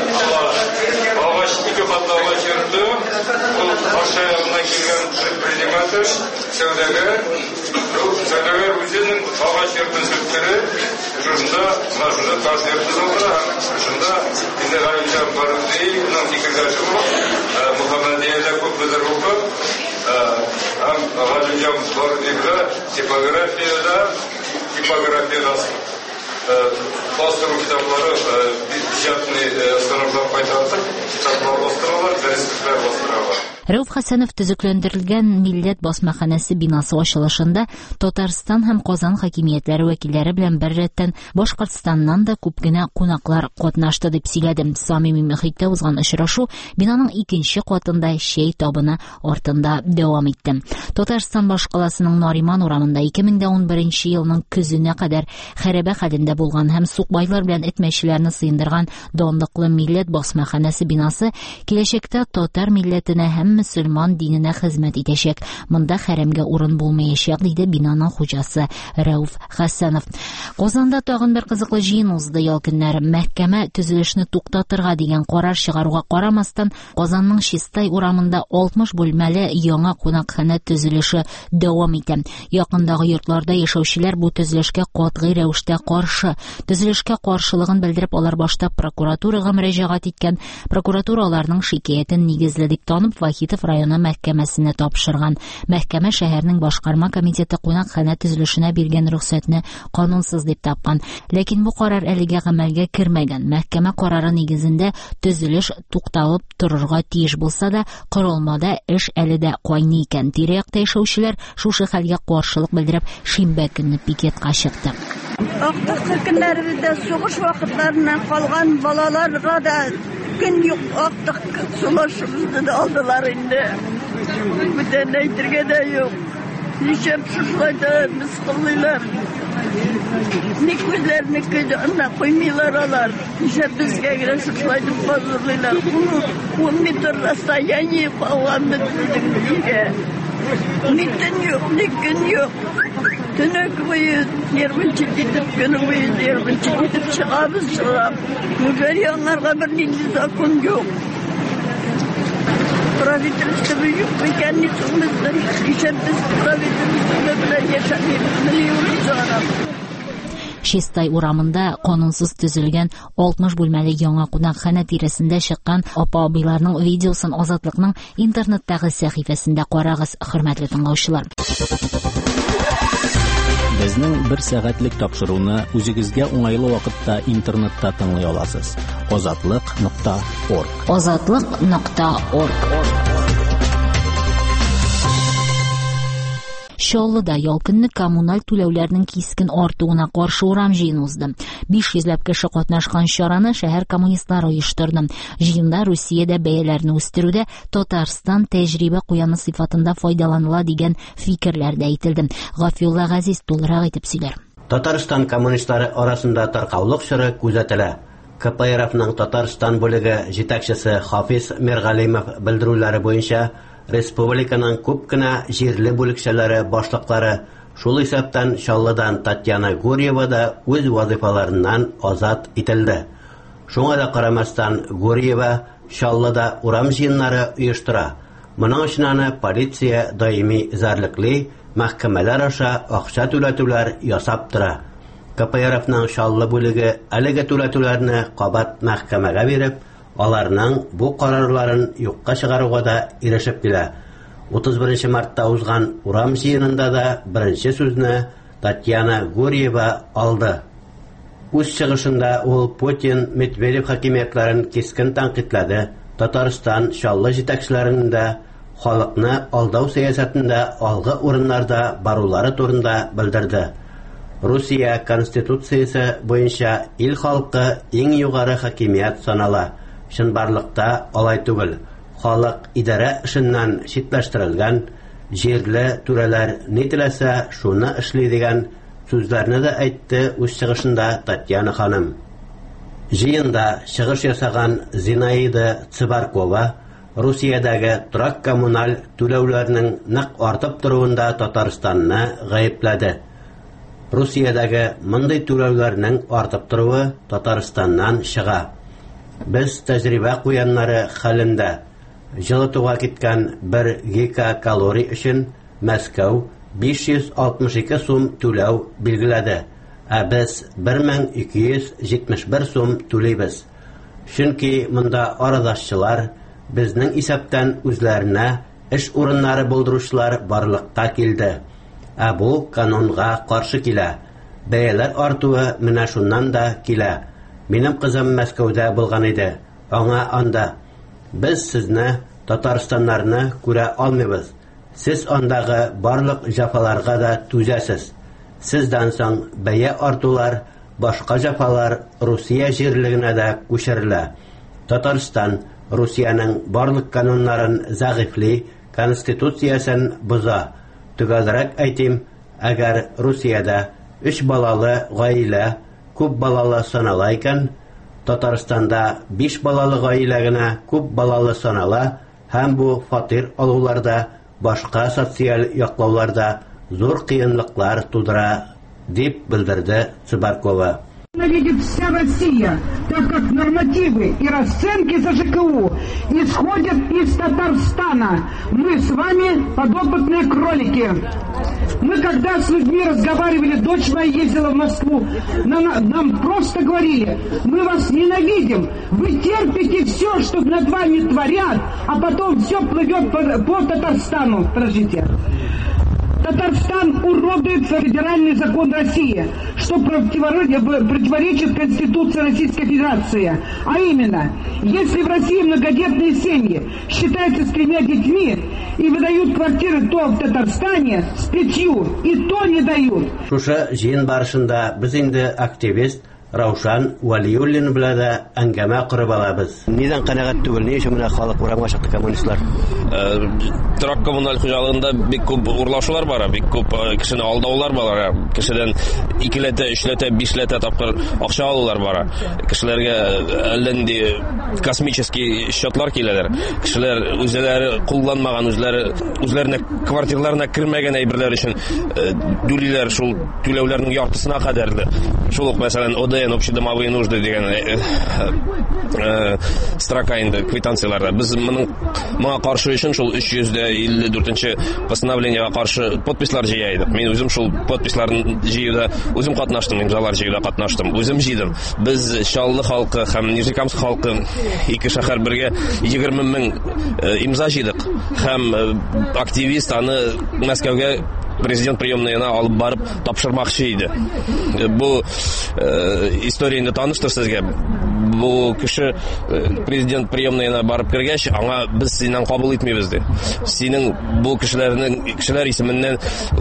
ağaç, iki katlı ağaç yürüdü. Bu aşağıya gelgen предприниматель, Sevdeger, Sevdeger өзінің ağaç yürüdüğün sürtleri, şurada, şurada taş yürüdüğün saldırı, şurada İndi Galipcan barı değil, bundan fikirdaşı bu. Muhammediye'de köprüler oldu. Hem Galipcan barı değil de tipografiyada, tipografiyada bastırma kitapları, pечатный станоклар кайтартып, kitaplar bastırıyorlar, дәреслекләр bastırıyorlar. Рәүф Хәсәнов төзекләндерелгән милләт басмаханәсе бинасы ачылышында Татарстан һәм Казан хакимиятләре вәкилләре белән бер рәттән Башкортстаннан да күп кенә кунаклар катнашты дип сөйләдем. Самими мөхиттә узган очрашу бинаның икенче катында шәй табыны артында дәвам итте. Татарстан башкаласының Нариман урамында ике мең дә унберенче елның көзенә кадәр хәрабә хәлендә булган һәм сукбайлар белән этмәчләрне сыендырган данлыклы милләт басмаханәсе бинасы киләчәктә татар милләтенә һәм мөселман диненә хезмәт итәчәк. Монда хәрәмгә урын булмаячак, диде бинаның хуҗасы Рәүф Хәсәнов. Казанда тагын бер кызыклы җыен узды ел көннәре. Мәхкәмә төзелешне туктатырга дигән карар чыгаруга карамастан, Казанның Чистай урамында алтмыш бүлмәле яңа кунакханә төзелеше дәвам итә. Якындагы йортларда яшәүчеләр бу төзелешкә катгый рәвештә каршы. Төзелешкә каршылыгын белдереп, алар башта прокуратурага мөрәҗәгать иткән. Прокуратура аларның шикаятен нигезле дип танып, Вахит Сәгыйтов районы мәхкәмәсенә тапшырган. Мәхкәмә шәһәрнең башкарма комитеты кунакханә төзелешенә биргән рөхсәтне канунсыз дип тапкан. Ләкин бу карар әлегә гамәлгә кермәгән. Мәхкәмә карары нигезендә төзелеш тукталып торырга тиеш булса да, корылмада эш әле дә кайный икән. Тирә-якта яшәүчеләр шушы хәлгә каршылык белдереп шимбә көнне пикетка чыкты. Актык көннәребездә сугыш вакытларыннан калган балаларга да көн юк, актык сулашыбызды да алдылар инде. Бүтән әйтергә дә юк. Ничек шулайда мискыллыйлар. Ник үзләрне көйдәнә куймыйлар алар. Ничек безгә генә шулайда базырлыйлар. Он метр расстояние калган безгә. Никтен юк, никкен юк. Төнек буе нервынчы китеп, көне буе нервынчы китеп чыгабыз чыгап. Мүгәр яңарга бер нинди закон юк. Правительство юк икән ни түгелдер. Ишәп без правительство белән яшәмибез, миллион җанам. Шестай урамында канунсыз төзелгән алтмыш бүлмәле яңа кунакханә тирәсендә чыккан апа-абыйларның видеосын Азатлыкның интернеттагы сәхифәсендә карагыз, хөрмәтле тыңлаучылар. Безнең бер сәгатьлек тапшыруны үзегезгә уңайлы вакытта интернетта тыңлый аласыз. азатлык нокта орг. азатлык нокта орг. Чаллыда ялкынны коммуналь түләүләрнең кискен артуына каршы урам җыены узды. биш йөзләп кеше катнашкан чараны шәһәр коммунистлары оештырды. Җыенда Русиядә бәяләрне үстерүдә Татарстан тәҗрибә куяны сыйфатында файдаланыла дигән фикерләр дә әйтелде. Гафиулла Газиз тулырак итеп сөйләр. Татарстан коммунистлары арасында таркаулык чоры күзәтелә. КПРФның Татарстан бүлеге җитәкчесе Хафиз Миргалимов белдерүләре буенча республиканың күп кенә җирле бүлекчәләре башлыклары шул исәптән Чаллыдан Татьяна Гурьева да үз вазифаларыннан азат ителде. Шуңа да карамастан Гурьева Чаллыда урам җыеннары оештыра. Моның өчен аны полиция даими изарлекли мәхкәмәләр аша акча түләтүләр ясап тора. КПРФның Чаллы бүлеге әлеге түләтүләрне кабат мәхкәмәгә биреп, аларның бу карарларын юкка чыгаруга да ирешеп килә. утыз беренче мартта узган урам җыенында да беренче сүзне Татьяна Гурьева алды. Үз чыгышында ул Путин Медведев хакимиятларын кискен тәнкыйтьләде. Татарстан Чаллы җитәкчеләренең дә халыкны алдау сәясәтендә алгы урыннарда барулары турында белдерде. Русия конституциясе буенча ил халкы иң югары хакимият санала. Чынбарлыкта алай түгел. Халык идарә эшеннән читләштерелгән, җирле түрәләр ни теләсә шуны эшли дигән сүзләрне дә әйтте үз чыгышында Татьяна ханым. Җыенда чыгыш ясаган Зинаида Цыбаркова Русиядәге торак коммуналь түләүләрнең нык артып торуында Татарстанны гаепләде. Русиядәге мондый түләүләрнең артып торуы Татарстаннан чыга. Без тәҗрибә куяннары хәлендә җылытуга киткән бер гигакалорий өчен Мәскәү биш йөз алтмыш ике сум түләү билгеләде, ә без бер мең ике йөз җитмеш бер сум түлибез. Чөнки монда арадашчылар безнең исәптән үзләренә эш урыннары булдыручылар барлыкка килде. Ә бу канунга каршы килә. Бәяләр артуы менә шуннан да килә. Минем кызым Мәскәүдә булган иде. Аңа анда без сезне Татарстаннарны күрә алмыйбыз. Сез андагы барлык җафаларга да түзәсез. Сездән соң бәя артулар, башка җафалар Русия җирлегенә дә күчерелә. Татарстан Русиянең барлык кануннарын зәгыйфли, конституциясен боза. Төгәлрәк әйтим, әгәр Русиядә өч балалы гаилә күп балалы санала икән, Татарстанда биш балалы гаилә генә күп балалы санала һәм бу фатир алуларда, башка социаль яклауларда зур кыенлыклар тудыра, дип белдерде Цыбаркова. ненавидит вся Россия, так как нормативы и расценки за ЖКУ исходят из Татарстана. Мы с вами подопытные кролики. Мы когда с людьми разговаривали, дочь моя ездила в Москву, нам, нам просто говорили: мы вас ненавидим, вы терпите все, что над вами творят, а потом все плывет по, по Татарстану. Подождите. Татарстан уродует федеральный закон России, что противоречит Конституции Российской Федерации. А именно, если в России многодетные семьи считаются с тремя детьми и выдают квартиры, то в Татарстане с пятью и то не дают. Шуша жиын барышында біз инде активист Раушан Валиуллин белән дә әңгәмә корып алабыз. Нидән канәгать түгел, ни өчен менә халык урамга чыкты коммунистлар? Торак коммуналь хуҗалыгында бик күп урлашулар бара, бик күп кешене алдаулар бара, кешедән икеләтә, өчләтә, бишләтә тапкыр акча алулар бара. Кешеләргә әллә нинди космический счетлар киләләр. Кешеләр үзләре кулланмаган, үзләре үзләренә квартираларына кермәгән әйберләр өчен түлиләр, шул түләүләрнең яртысына кадәр. Шул ук мәсәлән ОДН общедомовые нужды дигән строка инде квитанцияларда. Без моның моңа каршы өчен шул өч йөз илле дүртенче постановлениегә каршы подпислар җыя идек. Мин үзем шул подписларны җыюда үзем катнаштым, имзалар җыюда катнаштым, үзем җыйдым. Без Чаллы халкы һәм Нижнекамск халкы ике шәһәр бергә егерме мең имза җыйдык һәм активист аны Мәскәүгә президент приемныйына алып барып тапшырмакчы иде. Бу история инде таныштыр сезгә. Бу кеше президент приемныйына барып кергәч, аңа без синнән кабул итмибез ди. Синең бу кешеләрнең кешеләр исеменнән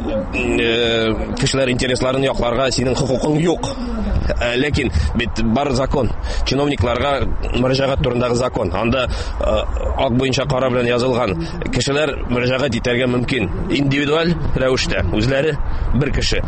кешеләр интересларын якларга синең хукукың юк. Ләкин бит бар закон, чиновникларга мөрәҗәгать турындагы закон. Анда ак буенча кара белән язылган. Кешеләр мөрәҗәгать итәргә мөмкин. Индивидуаль рәвештә, үзләре бер кеше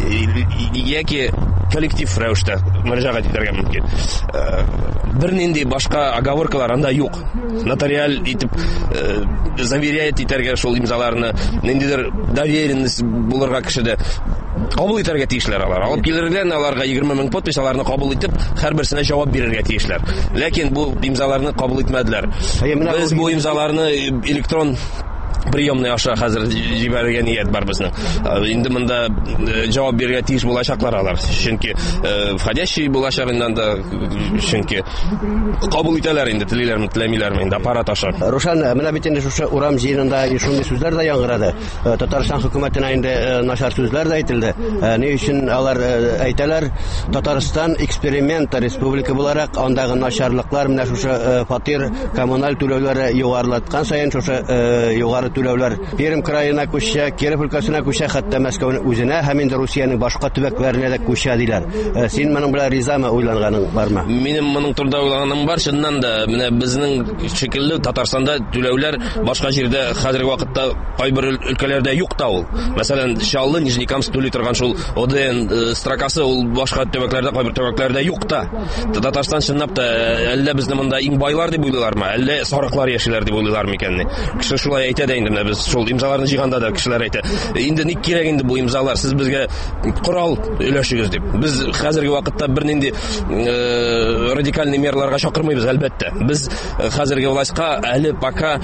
яки коллектив рәвештә мөрәҗәгать итәргә мөмкин. Бер нинди башка оговоркалар анда юк. Нотариаль итеп заверяет итәргә шул имзаларны, ниндидер доверенность булырга кешедә кабул итәргә тиешләр алар. Алып килергән аларга егерме мең подпис, аларны кабул итеп, һәрберсенә җавап бирергә тиешләр. Ләкин бу имзаларны кабул итмәделәр. Без бу имзаларны электрон приемный аша хәзер җибәрергә ният бар безнең. Инде монда җавап бирергә тиеш булачаклар алар. Чөнки входящий булачагыннан да чөнки кабул итәләр инде, телиләрме, теләмиләрме инде аппарат аша. Рушан, менә бит инде шушы урам җыенында шундый сүзләр дә яңгырады. Татарстан хөкүмәтенә инде начар сүзләр дә әйтелде. Ни өчен алар әйтәләр? Татарстан эксперимент республика буларак андагы начарлыклар менә шушы фатир, коммуналь түләүләре югарылаткан саен шушы югары түләүләр Пермь краена күчә, Киров өлкәсенә күчә, хәтта Мәскәүнең үзенә һәм инде Русиянең башка төбәкләренә дә күчә диләр. Син моның белән ризамы, уйланганың бармы? Минем моның турында уйлаганым бар, чыннан да. Менә безнең шикелле Татарстанда түләүләр башка җирдә хәзерге вакытта кайбер өлкәләрдә юк та ул. Мәсәлән, Чаллы, Нижнекамск түли торган шул ОДН строкасы ул башка төбәкләрдә, кайбер төбәкләрдә юк та. Татарстан чынлап та әллә безне монда иң байлар дип уйлыйлармы, әллә сарыклар яшиләр дип уйлыйлармы икәнни? Кеше шулай әйтә дә инде, без шул имзаларны җыйганда да кешеләр әйтә. Инде ник кирәк инде бу имзалар? Сез безгә корал өләшегез дип. Без хәзерге вакытта бер нинди радикаль мераларга чакырмыйбыз, әлбәттә. Без хәзерге властька әле пока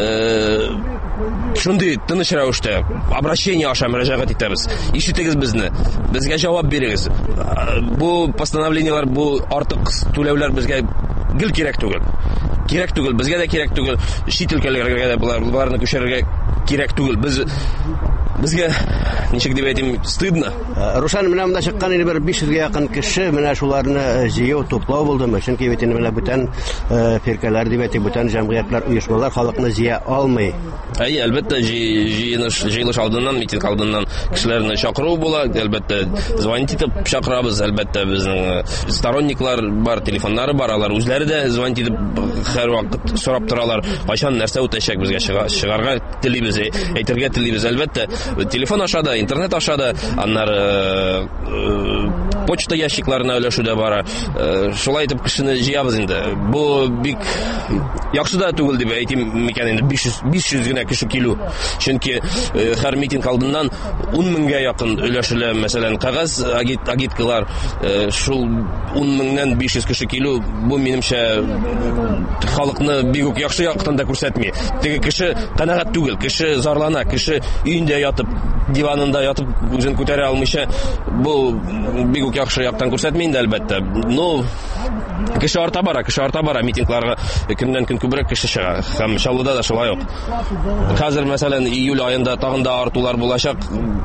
шундый тыныч рәвештә обращение аша мөрәҗәгать итәбез. Ишетегез безне. Безгә җавап бирегез. Бу постановлениелар, бу артык түләүләр безгә гел кирәк түгел. Кирәк түгел, безгә дә кирәк түгел. Чит өлкәләргә дә буларны күчерергә кирәк түгел. Без безгә ничек дип әйтим, стыдно. Рушан, менә монда чыккан инде бер биш йөзгә якын кеше менә шуларны җыю, туплау булдымы? Чөнки бит инде менә бүтән фиркалар дип әйтик, бүтән җәмгыятьләр, оешмалар халыкны җыя алмый. Әй, әлбәттә, җыелыш җыелыш алдыннан, митинг алдыннан кешеләрне чакыру була, әлбәттә, звонить итеп чакырабыз, әлбәттә, безнең сторонниклар бар, телефоннары бар, алар үзләре дә звонить итеп һәр вакыт сорап торалар, кайчан нәрсә үтәчәк, безгә чыгарга телибез без әйтергә телибез. Әлбәттә, телефон аша да, интернет аша да, аннары почта ящикларына өләшү дә бара. Шулай итеп кешене җыябыз инде. Бу бик яхшы да түгел дип әйтим микән инде, биш йөз генә кеше килү. Чөнки һәр митинг алдыннан ун меңгә якын өләшелә, мәсәлән, кагаз агиткалар, шул ун меңнән биш йөз кеше килү, бу минемчә халыкны бик үк яхшы яктан да күрсәтми. Теге кеше канәгать түгел, кеше зарлана, кеше өендә ятып, диванында ятып үзен күтәрә алмыйча, бу бик үк яхшы яктан күрсәтми инде, әлбәттә. Ну, кеше арта бара, кеше арта бара, митингларга көннән-көн күбрәк кеше чыга. Һәм Чаллыда да шулай ук. Хәзер, мәсәлән, июль айында тагын да артулар булачак.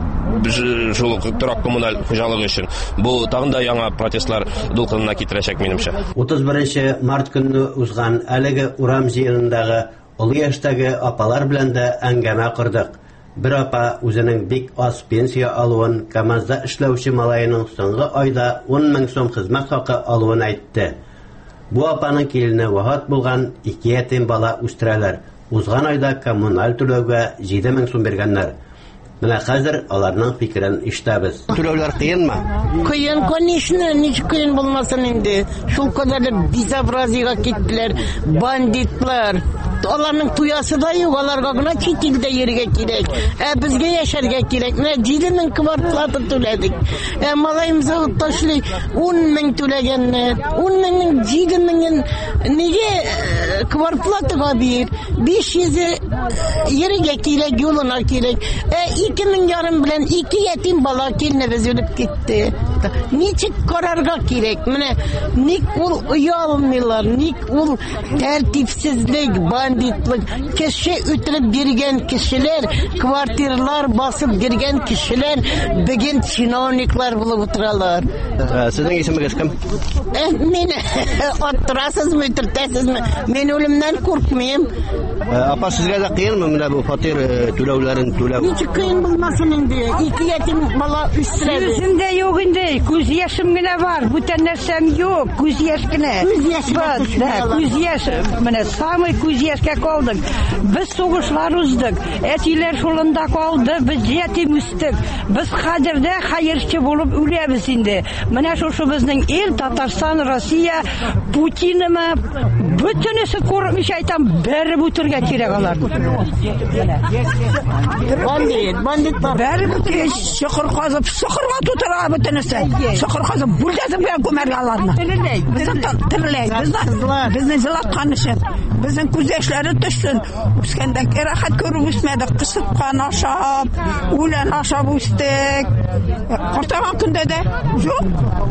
Шул торак коммуналь хуҗалыгы өчен. Бу тагын да яңа протестлар дулкынына китерәчәк минемчә. утыз беренче март көнне узган әлеге урам җыенындагы олы яшьтәге апалар белән дә әңгәмә кордык. Бер апа үзенең бик аз пенсия алуын, КамАЗда эшләүче малайының соңгы айда ун мең сум хезмәт хакы алуын әйтте. Бу апаның килене вафат булган, ике ятим бала үстерәләр. Узган айда коммуналь түләүгә җиде мең сум биргәннәр. Менә хәзер аларның фикерен ишетәбез. Түләүләр кыенмы? Кыен, конечно, ничек кыен булмасын инде. Шул кадәр безобразиягә киттеләр, бандитлар. Аларның туясы да юк, аларга гына чит илдә йөрергә кирәк. Ә безгә яшәргә кирәк. Менә җиде мең квартплата түләдек. Ә малаемызга ташлый ун мең түләгәннәр. ун меңнең җиде меңен нигә квартплатага бир? биш йөз йөрергә кирәк, юлына кирәк. Ә ике мең ярым белән ике ятим бала килнебез үлеп китте. Ничек карарга кирәк? Менә ник ул уялмыйлар, ник ул тәртипсезлек, бандитлык, кеше үтереп биргән кешеләр, квартиралар басып биргән кешеләр бүген чиновниклар булып утыралар. Сезнең исемегез кем? Мин оттырасызмы, үтертәсезме? Мин үлемнән куркмыйм. Апа, сезгә дә кыенмы менә бу фатир түләүләрен түләү? Ничек кыен булмасын инде? Ике ятим бала үстерәбез. Үземдә юк инде, күз яшем генә бар, бүтән нәрсәм юк, күз яшь генә. Күз яшь бар, күз яшь, менә самый күз яшькә калдык. Без сугышлар уздык, әтиләр шулында калды, без ятим үстек. Без хәзердә хәерче булып үләбез инде. Менә шушы безнең ил, Татарстан, Россия, Путинмы, бөтенесе күрмичә әйтәм, бәреп үтергә кирәк алар. Бандит, бандитлар. Бәреп үтергә, шыкыр казып, сыкырга тутыра бөтенесе. Сыкыр казып, бүлдәсен белән күмәргә аларны. Безнең тирләй, безнең безнең зылаткан өчен. Безнең күз яшьләре төшсен. Үскәндә рәхәт күреп үсмәдек, кысыпкан ашап, үлән ашап үстек. Картаган көндә дә юк.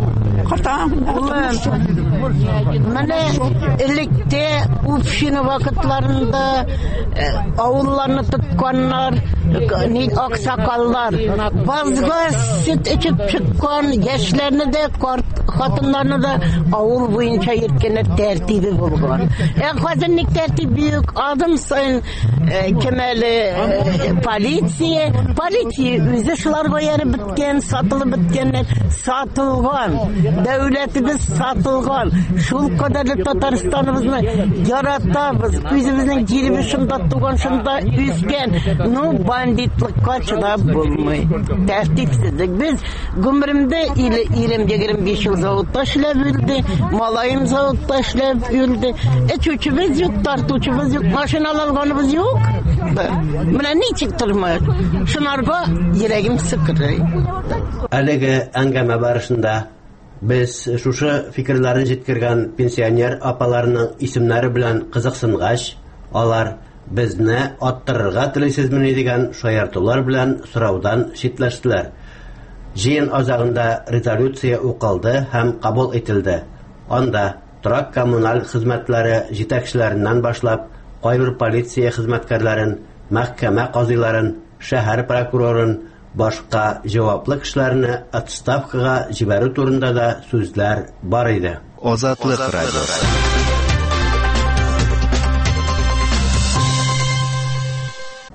Менә электә үпшине вакытларында авылларны тотканнар, ни аксакаллар, базга сөт эчеп чыккан яшьләрне дә, хатыннарны да авыл буенча йөрткәннәр тәртибе булган. Ә хәзер ник тәртип юк? Адым сайын кемәле полиция, полиция үзе шуларга ярып биткән, сатылып биткәннәр, сатылган. Дәүләтебез сатылган. Шул кадәрле Татарстаныбызны яратабыз. Үзебезнең җиребез шунда туган, шунда үскән. Ну, бандитлыкка чыдап булмый. Тәртипсезлек. Без гомеремдә илем егерме биш ел заводта эшләп үлде, малаем заводта эшләп үлде. Эчүчебез юк, тартучыбыз юк, машиналар алганыбыз юк. Менә ничек тормый? Шунарга йөрәгем сыкрый. Әлеге әңгәмә барышында без шушы фикерләрен җиткергән пенсионер апаларның исемнәре белән кызыксынгач, алар безне аттырырга телисезмени дигән шаяртулар белән сораудан читләштеләр. Җыен азагында резолюция укылды һәм кабул ителде. Анда торак коммуналь хезмәтләре җитәкчеләреннән башлап, кайбер полиция хезмәткәрләрен, мәхкәмә казыйларын, шәһәр прокурорын, башка җаваплы кешеләрне отставкага җибәрү турында да сүзләр бар иде. Азатлык радиосы.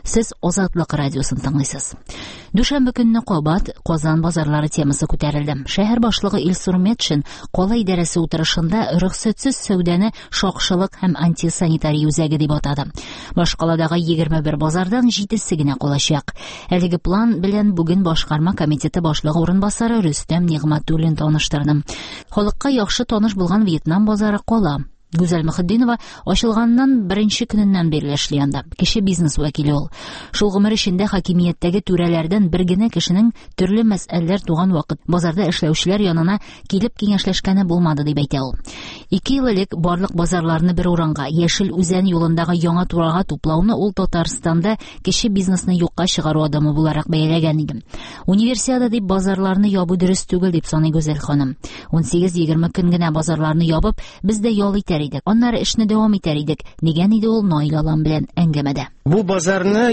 Сез Азатлык радиосын тыңлыйсыз. Дүшәмбе көнне кабат Казан базарлары темасы күтәрелде. Шәһәр башлыгы Илсур Метшин кала идарәсе утырышында рөхсәтсез сәүдәне шакшылык һәм антисанитария үзәге дип атады. Башкаладагы егерме бер базардан җидесе генә калачак. Әлеге план белән бүген башкарма комитеты башлыгы урынбасары Рөстәм Нигъмәтуллин таныштырды. Халыкка яхшы таныш булган Вьетнам базары кала. Гүзәл Мөхәддинова ачылганнан беренче көненнән бирле эшли анда. Кеше бизнес вәкиле ул. Шул гомер эчендә хакимияттәге түрәләрдән бер генә кешенең төрле мәсьәләләр туган вакыт базарда эшләүчеләр янына килеп киңәшләшкәне булмады дип әйтә ул. Ике ел элек барлык базарларны бер уранга, Яшел үзән юлындагы яңа турага туплауны ул Татарстанда кеше бизнесны юкка чыгару адымы буларак бәяләгән иде. Универсиада дип базарларны ябу дөрес түгел дип саный Гүзәл ханым. ун сигез-егерме көн генә базарларны ябып, без дә ял итәр идек. Аннары эшне дәвам итәр идек. Нигән иде ул Наил алам белән әңгәмәдә. Бу базарны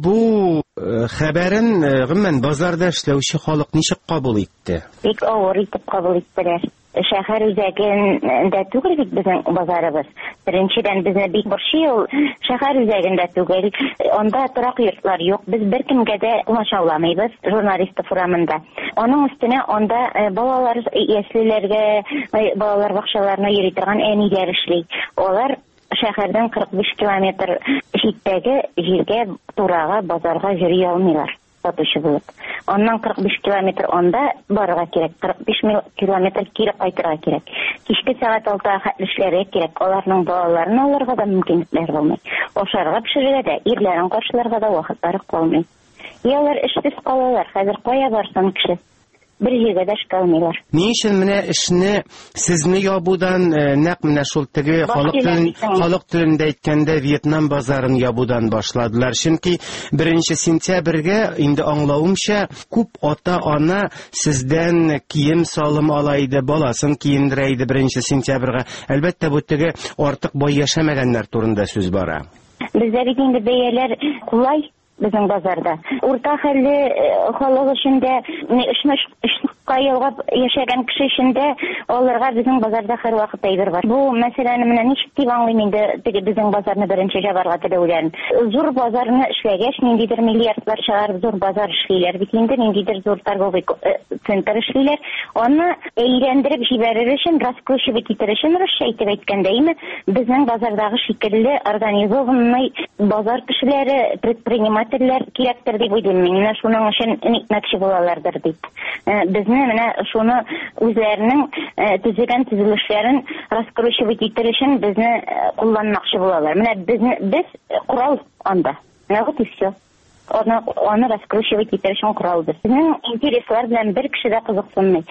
ябу хәбәрен гомумән базарда эшләүче халык ничек кабул итте? Бик авыр итеп кабул иттеләр. Шәһәр үзәгендә түгел бит безнең базарыбыз. Беренчедән безне бик борчый ул шәһәр үзәгендә түгел. Анда торак йортлар юк. Без беркемгә дә комачауламыйбыз журналистов урамында. Аның өстенә анда балалар яслеләргә, балалар бакчаларына йөри торган әниләр эшли. Алар шәһәрдән кырык биш километр җиттәге җиргә, турага, базарга йөри алмыйлар. Сатучы булып. Аннан кырык биш километр анда барырга кирәк. кырык биш километр кире кайтырга кирәк. Кичке сәгать алтыга хәтле эшләргә кирәк. Аларның балаларын алырга да мөмкинлекләр булмый. Ашарга пешерергә дә, ирләрен каршыларга да вакытлары калмый. Ялар эшсез калалар. Хәзер кая барсын кеше? Бер җиргә дә эшкә алмыйлар. Ни өчен менә эшне сезне ябудан нәкъ менә шул теге халык телен халык телендә әйткәндә Вьетнам базарын ябудан башладылар. Чөнки беренче сентябрьгә инде аңлавымча күп ата-ана сездән кием салым ала иде, баласын киендерә иде беренче сентябрьгә. Әлбәттә бу теге артык бай яшәмәгәннәр турында сүз бара. Бездә бит инде бәяләр кулай безнең базарда. Урта хәлле халык өчен дә эшне кайылгап яшәгән кеше өчен дә аларга безнең базарда һәр вакыт әйбер бар. Бу мәсьәләне менә ничек дип аңлыйм инде теге безнең базарны беренче җабарга теләүләрен. Зур базарны эшләгәч, ниндидер миллиардлар чыгарып зур базар эшлиләр. Бит инде ниндидер зур торговый центр эшлиләр. Аны әйләндереп җибәрер өчен, раскручивать итер өчен, русча әйтеп әйткәндә, безнең базардагы шикелле организованный базар кешеләре, предпринимательләр кирәктер дип уйлыйм. Менә шуның өчен никмәтче булалардыр дип. Безне менә шуны үзләренең төзегән төзелешләрен раскручивать итер өчен безне кулланмакчы булалар. Менә безне без курал анда. Менә вот и все. Аны аны раскручивать итер өчен курал без. Безнең интереслар белән бер кеше дә кызыксынмый.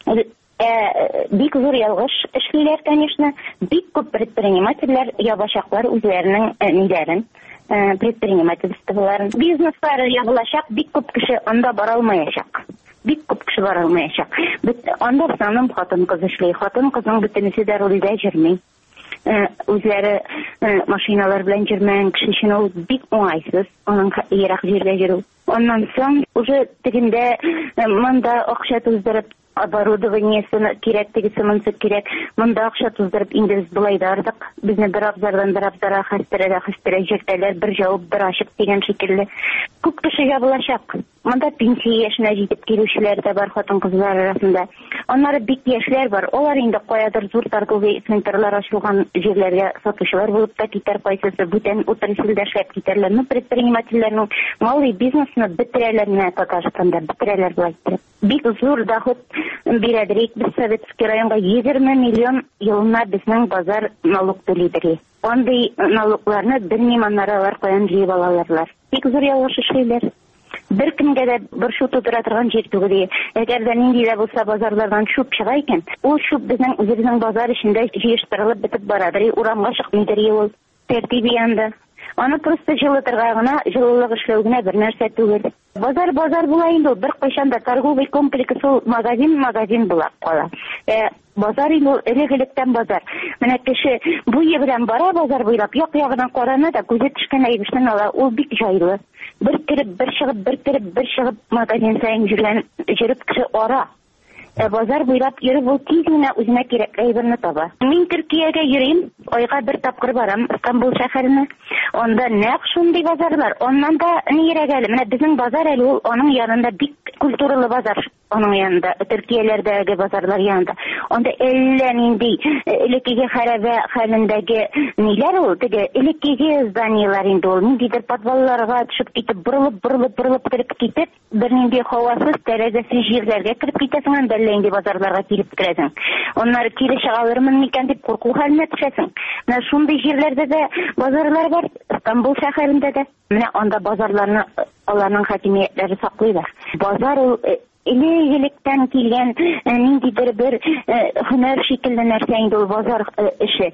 Бик зур ялгыш эшлиләр, конечно. Бик күп предпринимательләр ябачаклар үзләренең ниләрен, предпринимательстволарын. Бизнеслары ябылачак, бик күп кеше анда бара алмаячак. Бик күп кеше бара алмаячак. Анда саным хатын-кыз эшли. Хатын-кызның бөтенесе дә рулдә йөрми. Үзләре машиналар белән йөрмәгән кеше өчен ул бик уңайсыз. Аның ерак җиргә йөрү. Аннан соң уже тегендә монда акча туздырып, оборудованиесен кирәк, тегесе монсы кирәк. Монда акча туздырып инде без булай да ардык. Безне бер абзардан бер абзара хәстерәгә хәстерә җиртәләр, бер җавап, бер ачык дигән шикелле. Күп кеше ябылачак. Монда пенсия яшенә җитеп килүчеләр дә бар хатын-кызлар арасында. Аннары бик яшьләр бар. Алар инде каядыр зур торговый центрлар ачылган җирләргә сатучылар булып та китәр, кайсысы бүтән утырышында эшләп китәрләр. Ну, предпринимательләрнең малый бизнесны бетерәләр менә Татарстанда, бетерәләр булай. Бик зур доход бирәдер. Без Советский районга егерме миллион елына безнең базар налог түлидер. Андый налогларны белмәмнәр каян җыеп алалар. Бик зур ялгыш эшлиләр. Бер көнгә дә бер шу тутыра торган җир түгел. Әгәр дә нинди дә булса базарлардан шуп чыга икән, ул шуп безнең үзебезнең базар эчендә җыештырылып бетеп барадыр. Урамга чыкмыйдыр ул тәртип янда. Аны просто җылытырга гына, җылылык эшләү генә бер нәрсә түгел. Базар базар була инде, бер кайчан да торговый комплекс ул магазин магазин була кала. Э базар инде элек-электән базар. Менә кеше буе белән бара базар буйлап, як-ягыннан карана да күзе төшкән әйбешен ала. Ул бик җайлы. Бер киреп, бер чыгып, бер киреп, бер чыгып магазин сайын җөргән, җөреп кеше ара. Базар буйлап йөреп ул тиз генә үзенә кирәкле әйберне таба. Мин Төркиягә йөрим, айга бер тапкыр барам Истанбул шәһәренә. Анда нәкъ шундый базарлар. Оннан да нирәк әле? Менә безнең базар әле ул аның янында бик культуралы базар. Аның янында, Төркияләрдәге базарлар янында. Анда әллә нинди элеккеге хәрабә хәлендәге ниләр ул? Теге элеккеге зданиялар инде ул. Ниндидер подвалларга төшеп китеп, борылып, борылып, борылып киреп китеп, бер нинди һавасыз, тәрәзәсез җирләргә кирип китәсең, анда әллә инде базарларга килеп керәсең. Оннары кире чыгалырмын микән дип курку хәленә төшәсең. Менә шундый җирләрдә дә базарлар бар, Истанбул шәһәрендә дә. Менә анда базарларны аларның хакимиятләре саклыйлар. Базар ул элек-электән килгән ниндидер бер һөнәр шикелле нәрсә инде ул базар эше.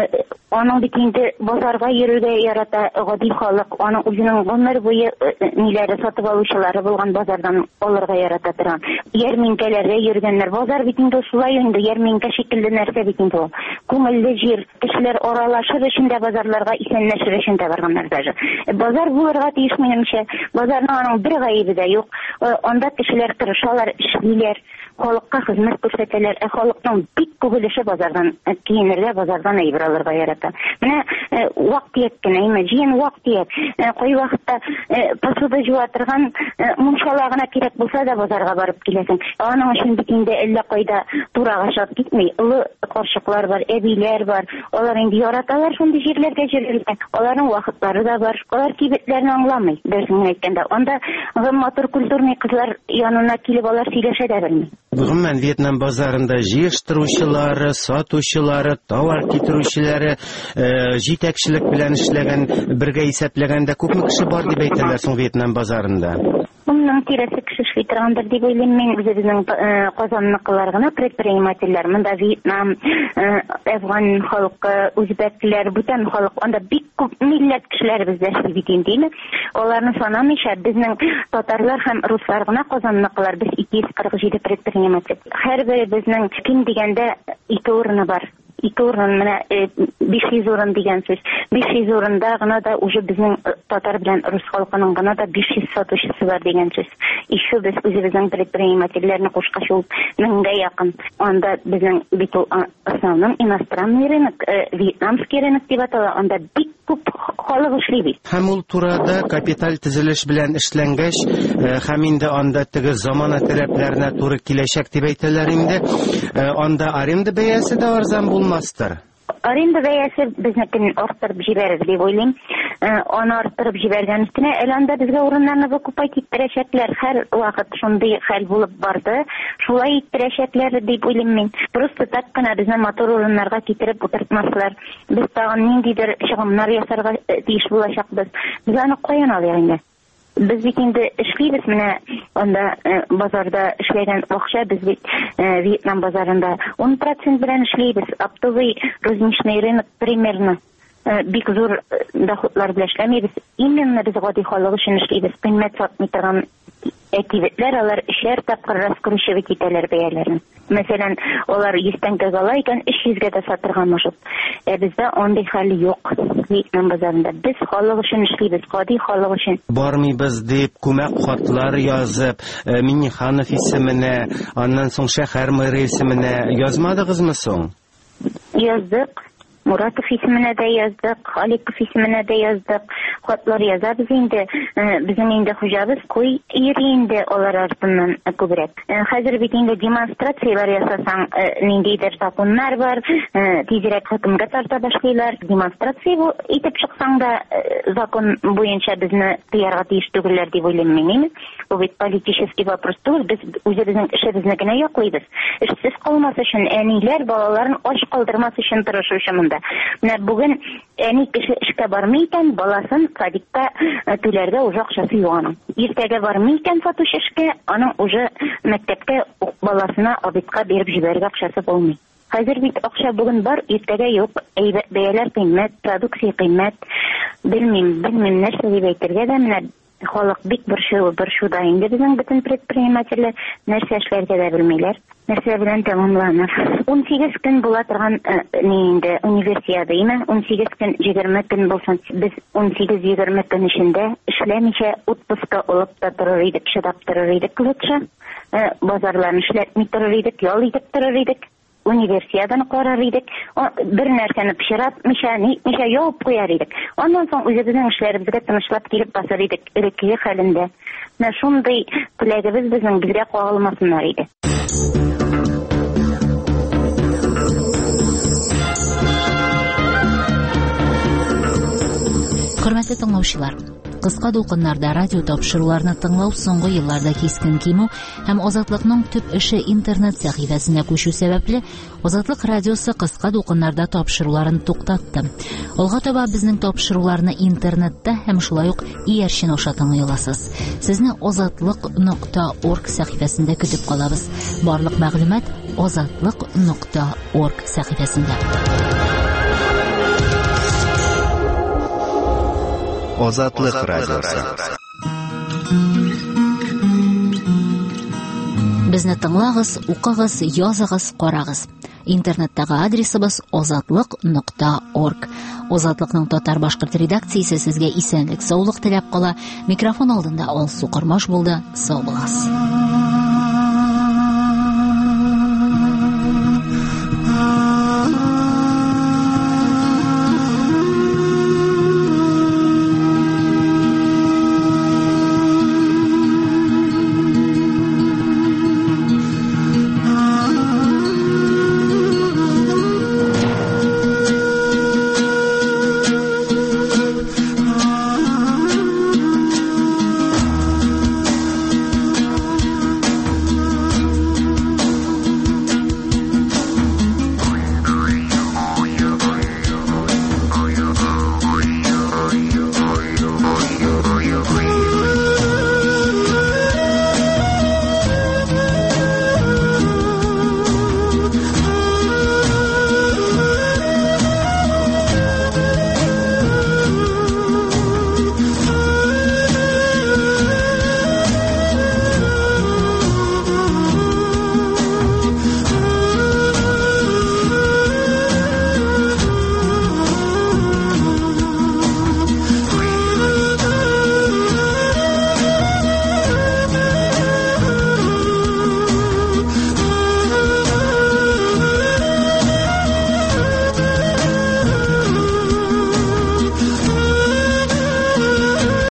Аның бит инде базарга йөрергә ярата гади халык, аның үзенең гомер буе ниләре сатып алучылары булган базардан алырга ярата торган. Ярминкәләргә йөргәннәр, базар бит инде шулай инде, ярминкә шикелле нәрсә бит инде ул. Күңелле җир, кешеләр аралашыр өчен дә базарларга исәнләшер өчен дә барганнар даже. Базар булырга тиеш минемчә. Базарның аның бер гаебе дә юк. Анда кешеләр тырышалар, эшлиләр, халыкка хезмәт күрсәтәләр. Ә халыкның бик күп өлеше базардан киенергә, базардан әйбер алырга ярата. Менә вакыт кенә, имәҗин вакыт. Кай вакытта посуда җуа торган мунчала гына кирәк булса да базарга барып киләсең. Аның өчен бит инде әллә кайда турага чыгып китми. Улы карчыклар бар, әбиләр бар. Алар инде яраталар шундый җирләргә җирләргә. Аларның вакытлары да бар. Алар кибетләрне аңламый. Дөресен әйткәндә, анда матур культурный кызлар янына килеп алар сөйләшә дә белми. Гомумән Вьетнам базарында җыештыручылары, сатучылары, товар китерүчеләре, җитәкчелек белән эшләгән, бергә исәпләгәндә күпме кеше бар дип әйтәләр соң Вьетнам базарында? Моннан тирәсе кеше эшли торгандыр дип уйлыйм мин. Үзебезнең Казанныкылар гына предпринимательләр, монда Вьетнам, Афган халкы, үзбәкләр, бүтән халык, анда бик күп милләт кешеләр бездә эшли бит инде. Аларны санамыйча безнең татарлар һәм руслар гына Казанныкылар, без ике йөз кырык җиде предприниматель. Һәрберебезнең ким дигәндә ике урыны бар. Ике урын, менә биш йөз урын дигән сүз. биш йөз урында гына да уже безнең татар белән рус халкының гына да биш йөз сатучысы бар дигән сүз. Еще без үзебезнең предпринимательләрне кушкач ул меңгә якын. Анда безнең бит ул основном иностранный рынок, вьетнамский рынок дип атала. Анда бик күп халык эшли бит. Һәм ул турада капиталь төзелеш белән эшләнгәч, һәм инде анда теге замана таләпләренә туры киләчәк дип әйтәләр инде. Анда аренда бәясе дә арзан булмастыр. Аренда бәясе безнекен арттырып җибәрер дип уйлыйм. Аны арттырып җибәргән өстенә әле анда безгә урыннарны күпәйтеп иттерәчәкләр. Һәр вакыт шундый хәл булып барды. Шулай иттерәчәкләр дип уйлыйм мин. Просто так кына безне матур урыннарга китереп утыртмаслар. Без тагын ниндидер чыгымнар ясарга тиеш булачакбыз. Без аны каян алыйк инде? Без бит инде эшлибез, менә анда базарда эшләгән акча без бит Вьетнам базарында он процент белән эшлибез. Оптовый розничный рынок примерно бик зур доходлар белән эшләмибез. Именно без гади халык өчен эшлибез. Кыйммәт сатмый торган әкибетләр, алар өчәр тапкыр раскручивать итәләр бәяләрен. Мәсәлән, алар йөз тәңкәгә ала икән, өч йөзгә дә сатырга мөмкин. Ә бездә андый хәл юк. Вьетнам базарында без халык өчен эшлибез, гади халык өчен. Бармыйбыз дип күмәк хатлар язып, Минниханов исеменә, аннан соң шәһәр мэры исеменә язмадыгызмы соң? Яздык. Muratov исеменә дә яздык, Халиков исеменә дә яздык. Хатлар язабыз инде. Безнең инде хуҗабыз куй йөри инде алар артыннан күбрәк. Хәзер бит инде демонстрациялар ясасаң, ниндидер законнар бар, тизрәк хөкемгә тарта башлыйлар. Демонстрация итеп чыксаң да закон буенча безне тыярга тиеш түгелләр дип уйлыйм мин. Бу бит политический вопрос түгел, без үзебезнең эшебезне генә яклыйбыз. Эшсез калмас өчен, әниләр балаларын ач калдырмас өчен тырышучы монда. Менә бүген әни кеше эшкә бармый икән, баласын садикка түләргә уже акчасы юк аның. Иртәгә бармый икән сатучы эшкә, аның уже мәктәпкә баласына обедка биреп җибәрергә акчасы булмый. Хәзер бит акча бүген бар, иртәгә юк. Әйбәт бәяләр кыйммәт, продукция кыйммәт. Белмим, белмим нәрсә дип әйтергә дә, менә халык бик борчу, борчуда инде безнең бөтен предпринимательләр нәрсә эшләргә дә белмиләр. Нәрсә белән тәмамланыр. ун сигез көн була торган ни инде универсиада име? ун сигез көн егерме көн булсын. Без ун сигез егерме көн эчендә эшләмичә отпуска алып та торыр идек, чыдап торыр идек лучше. Базарларны эшләтми торыр идек, ял итеп торыр идек. Универсиаданы карар идек. Бер нәрсәне пешератмыйча, нитмичә яуып куяр идек. Аннан соң үзебезнең эшләребезгә тынычлап килеп басар идек, элекке хәлендә. Менә шундый теләгебез безнең безгә кагылмасыннар иде. Хөрмәтле тыңлаучылар, кыска дулкыннарда радио тапшыруларны тыңлау соңгы елларда кискен кимү һәм Азатлыкның төп эше интернет сәхифәсенә күчү сәбәпле Азатлык радиосы кыска дулкыннарда тапшыруларын туктатты. Алга таба безнең тапшыруларны интернетта һәм шулай ук иярчен аша тыңлый аласыз. Сезне азатлык нокта орг сәхифәсендә көтеп калабыз. Барлык мәгълүмат азатлык нокта орг сәхифәсендә. Азатлык радиосы. Безне тыңлагыз, укыгыз, языгыз, карагыз. Интернеттагы адресыбыз азатлык нокта орг. Азатлыкның татар-башкорт редакциясе сезгә исәнлек, саулык теләп кала. Микрофон алдында Алсу Кормаш булды. Сау булыгыз.